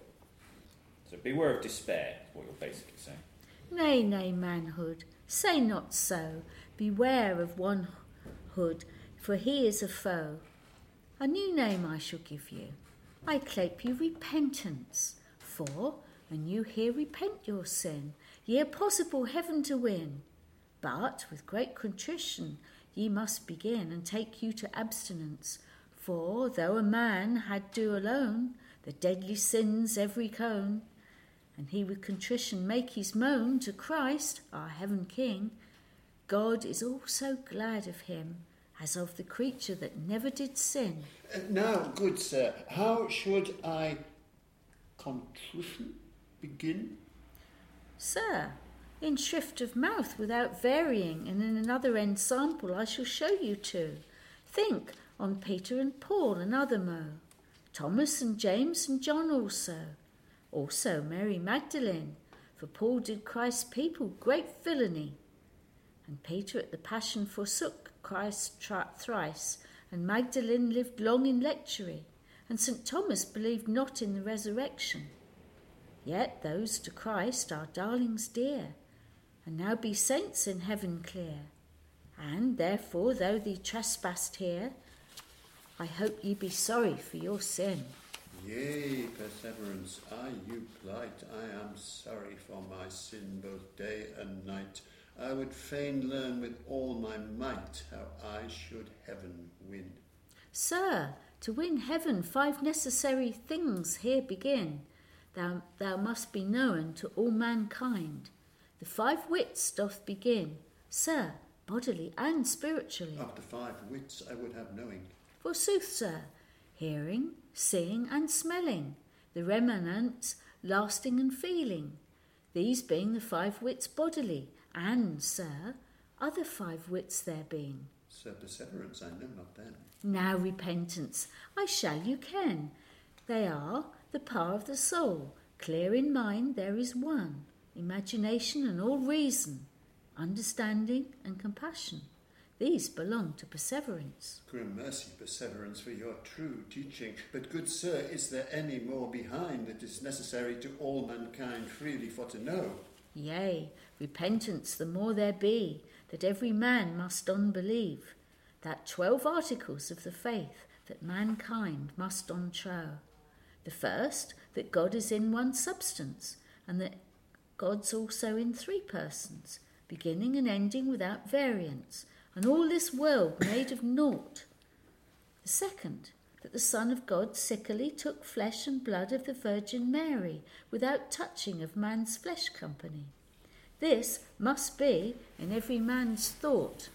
So beware of despair. Is what you're basically saying. Nay, nay, manhood, say not so. Beware of one hood, for he is a foe. A new name I shall give you. I clape you repentance. For, and you here repent your sin, ye are possible heaven to win. But with great contrition ye must begin, and take you to abstinence. For though a man had do alone the deadly sins every cone, and he with contrition make his moan to Christ, our heaven King, God is also glad of him, as of the creature that never did sin. Uh, now, good sir, how should I contrition begin? Sir, in shrift of mouth without varying, and in another ensample I shall show you two. Think on Peter and Paul and other mo, Thomas and James and John also, also Mary Magdalene, for Paul did Christ's people great villainy. And Peter at the Passion forsook Christ tri- thrice, and Magdalene lived long in lechery, and St Thomas believed not in the resurrection. Yet those to Christ are darlings dear, and now be saints in heaven clear. And therefore, though thee trespassed here, I hope ye be sorry for your sin. Yea, perseverance, I you plight, I am sorry for my sin both day and night. I would fain learn with all my might how I should heaven win. Sir, to win heaven five necessary things here begin. Thou, thou must be known to all mankind. The five wits doth begin, sir, bodily and spiritually. After five wits I would have knowing. Forsooth, sir, hearing, seeing and smelling, the remnants lasting and feeling, these being the five wits bodily, and, sir, other five wits there being. Sir, perseverance, I know not them. Now repentance, I shall you ken. They are the power of the soul, clear in mind there is one, imagination and all reason, understanding and compassion. These belong to perseverance. Gramercy, perseverance, for your true teaching. But, good sir, is there any more behind that is necessary to all mankind freely for to know? Yea, repentance the more there be, that every man must on believe, that twelve articles of the faith that mankind must on trow. The first, that God is in one substance, and that God's also in three persons, beginning and ending without variance, and all this world made of naught. The second, that the Son of God sickly took flesh and blood of the Virgin Mary, without touching of man's flesh company. This must be in every man's thought.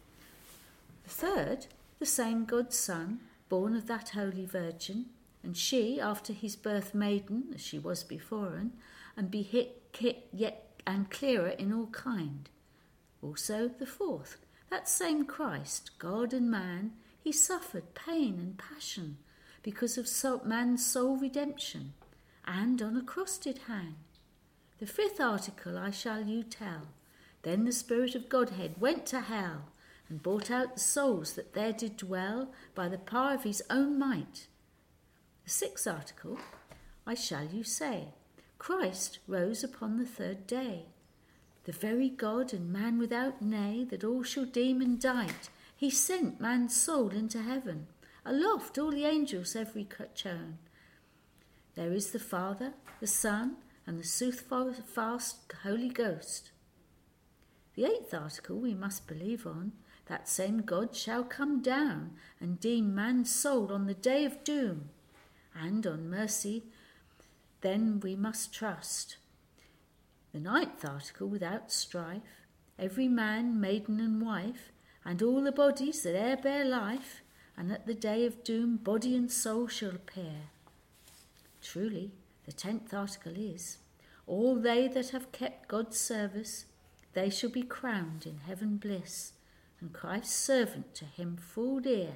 The third, the same God's Son, born of that Holy Virgin, and she, after his birth maiden, as she was beforen, and be hit, hit yet and clearer in all kind. Also the fourth, That same Christ, God and man, he suffered pain and passion because of so- man's soul redemption, and on a cross did hang. The fifth article I shall you tell. Then the Spirit of Godhead went to hell, and brought out the souls that there did dwell by the power of his own might. The sixth article I shall you say. Christ rose upon the third day. The very God and man without nay, that all shall deem and dight, he sent man's soul into heaven, aloft all the angels every churn. There is the Father, the Son, and the soothfast Holy Ghost. The eighth article we must believe on. That same God shall come down and deem man's soul on the day of doom, and on mercy then we must trust. The ninth article, without strife, every man, maiden and wife, and all the bodies that e'er bear life, and at the day of doom body and soul shall appear. Truly, the tenth article is, all they that have kept God's service, they shall be crowned in heaven bliss, and Christ's servant to him full dear.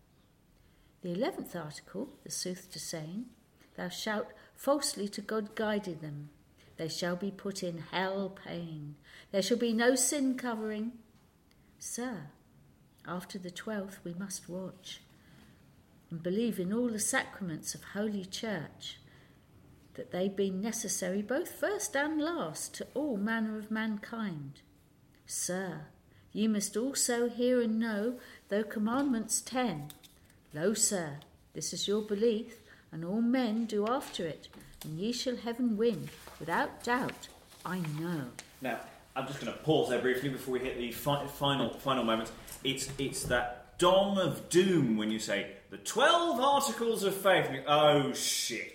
The eleventh article, the sooth to saying, thou shalt falsely to God guided them. They shall be put in hell pain. There shall be no sin covering. Sir, after the twelfth we must watch, and believe in all the sacraments of Holy Church, that they be necessary both first and last to all manner of mankind. Sir, ye must also hear and know, though commandments ten. Lo, sir, this is your belief, and all men do after it, and ye shall heaven win, without doubt, I know. Now, I'm just going to pause there briefly before we hit the fi- final final moments. It's it's that dong of doom when you say the twelve articles of faith. And you, oh shit!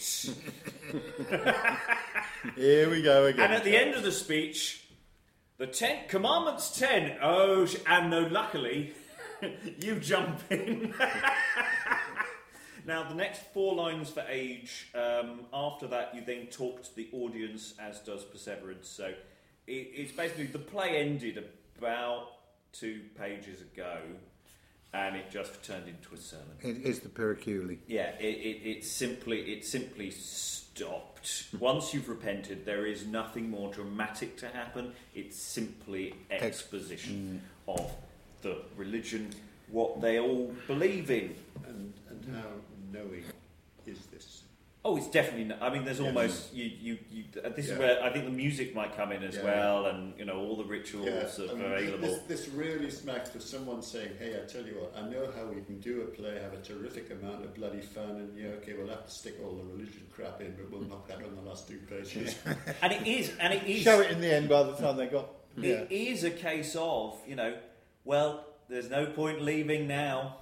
Here we go again. And at the end of the speech, the ten commandments ten. Oh, sh- and no, luckily, you jump in. Now, the next four lines for age, um, after that you then talk to the audience, as does Perseverance. So it, it's basically, the play ended about two pages ago, and it just turned into a sermon. It is the Periculi. Yeah, it, it, it simply it simply stopped. Once you've repented, there is nothing more dramatic to happen. It's simply exposition mm. of the religion, what they all believe in. And, and how knowing is this? Oh, it's definitely. No- I mean, there's Yeah. almost you. You. you uh, this Yeah. is where I think the music might come in as Yeah. well, and you know all the rituals Yeah, are I mean, available. This, this really smacks of someone saying, "Hey, I tell you what, I know how we can do a play, have a terrific amount of bloody fun, and yeah, okay, we'll have to stick all the religion crap in, but we'll knock that on the last two pages." And it is. And it is. Show it in the end by the time they got. It is a case of you know. Well, there's no point leaving now.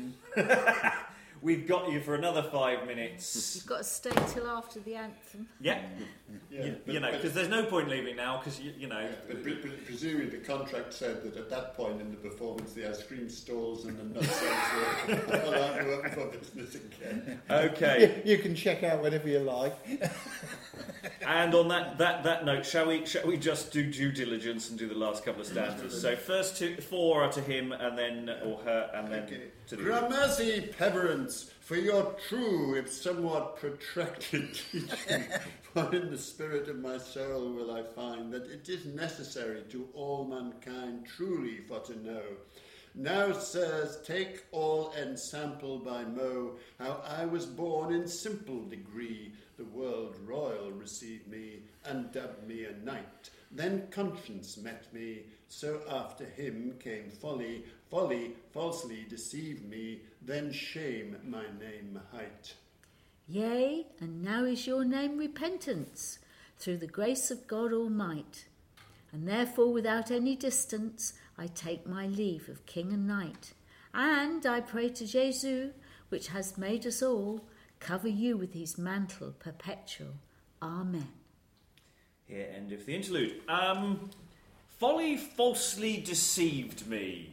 We've got you for another five minutes. You've got to stay till after the anthem. Yeah, Yeah, you, but- you know, but- because there's no point leaving now, because you, you know. Yeah, but, but, but presumably the contract said that at that point in the performance the ice cream stalls and the nutshells were allowed to open for business again. Okay. You, you can check out whenever you like. And on that, that, that note, shall we shall we just do due diligence and do the last couple of stanzas? So first two, four are to him, and then or her, and then Okay. to the. Gramercy, Peverance, for your true, if somewhat protracted teaching, for in the spirit of my soul will I find that it is necessary to all mankind truly for to know. Now, sirs, take all ensample by mo, how I was born in simple degree. The world royal received me, and dubbed me a knight. Then conscience met me, so after him came folly. Folly falsely deceived me, then shame my name hight. Yea, and now is your name repentance, through the grace of God Almight. And therefore without any distance I take my leave of king and knight. And I pray to Jesu, which has made us all, cover you with his mantle perpetual. Amen. Here endeth the interlude. Um, folly falsely deceived me.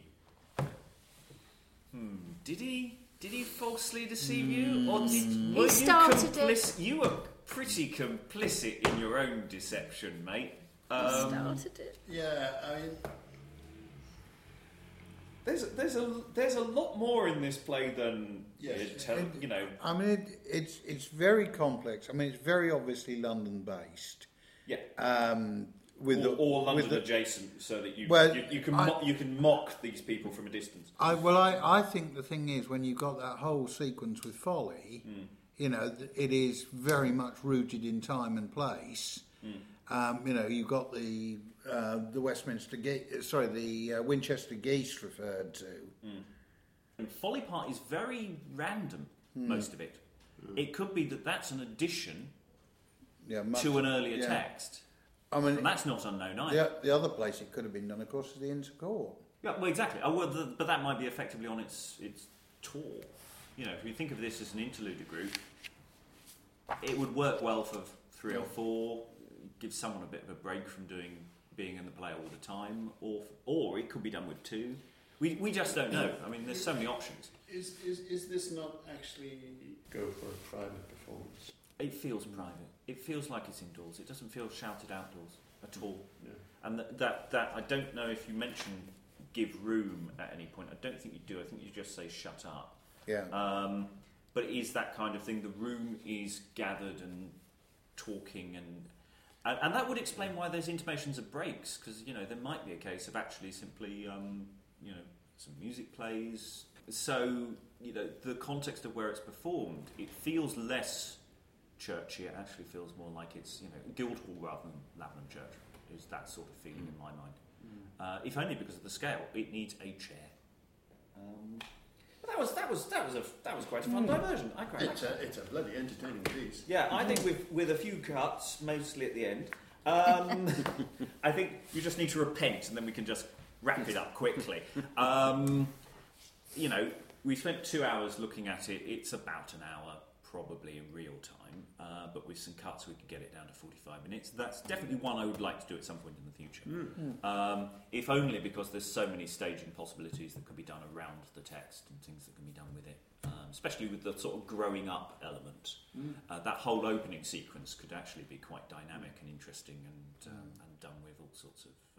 Hmm. Did he? Did he falsely deceive you, or did were you started complicit? You were pretty complicit in your own deception, mate. I Um, started it. Yeah, I mean, There's there's a there's a lot more in this play than Yes. it tell, you know. I mean, it, it's it's very complex. I mean, it's very obviously London based. Yeah. Um, with or, the, or London with the, adjacent, so that you Well, you, you can I- mo- you can mock these people from a distance. I well, I, I think the thing is when you've got that whole sequence with Folly, Mm. you know, th- it is very much rooted in time and place. Mm. Um, you know, you've got the uh, the Westminster Gate, sorry, the uh, Winchester Geese referred to. Mm. And Folly part is very random. Mm. Most of it. It could be that that's an addition Yeah, much, to an earlier yeah. text. I mean, And that's not unknown either. the, the other place it could have been done, of course, is the Inns of Court. Yeah, well, exactly. Oh, well, the, but that might be effectively on its its tour. You know, if you think of this as an interlude group, it would work well for three or four. Give someone a bit of a break from doing being in the play all the time, or or it could be done with two. We we just don't know. I mean, there's so many options. Is, is, is this not actually go for a private performance? It feels private. It feels like it's indoors. It doesn't feel shouted outdoors at all. Yeah. And th- that that I don't know if you mention give room at any point. I don't think you do. I think you just say shut up. Yeah. Um, but it is that kind of thing. The room is gathered and talking, and and, and that would explain why there's intimations of breaks, because you know there might be a case of actually simply um, you know some music plays. So you know the context of where it's performed, it feels less churchy. It actually feels more like it's you know Guildhall rather than Lavenham Church. Is that sort of feeling in my mind? Uh, if only because of the scale. It needs a chair. Um, but that was that was that was a that was quite a fun diversion. I quite It's liked a, it's a bloody entertaining piece. Yeah, I think with with a few cuts, mostly at the end. Um, I think you just need to repent, and then we can just wrap it up quickly. Um, you know, we spent two hours looking at it. It's about an hour, probably in real time, uh, but with some cuts, we could get it down to forty-five minutes. That's definitely one I would like to do at some point in the future. Mm. Um, if only because there's so many staging possibilities that can be done around the text and things that can be done with it, um, especially with the sort of growing up element. Mm. Uh, that whole opening sequence could actually be quite dynamic and interesting and, um, and done with all sorts of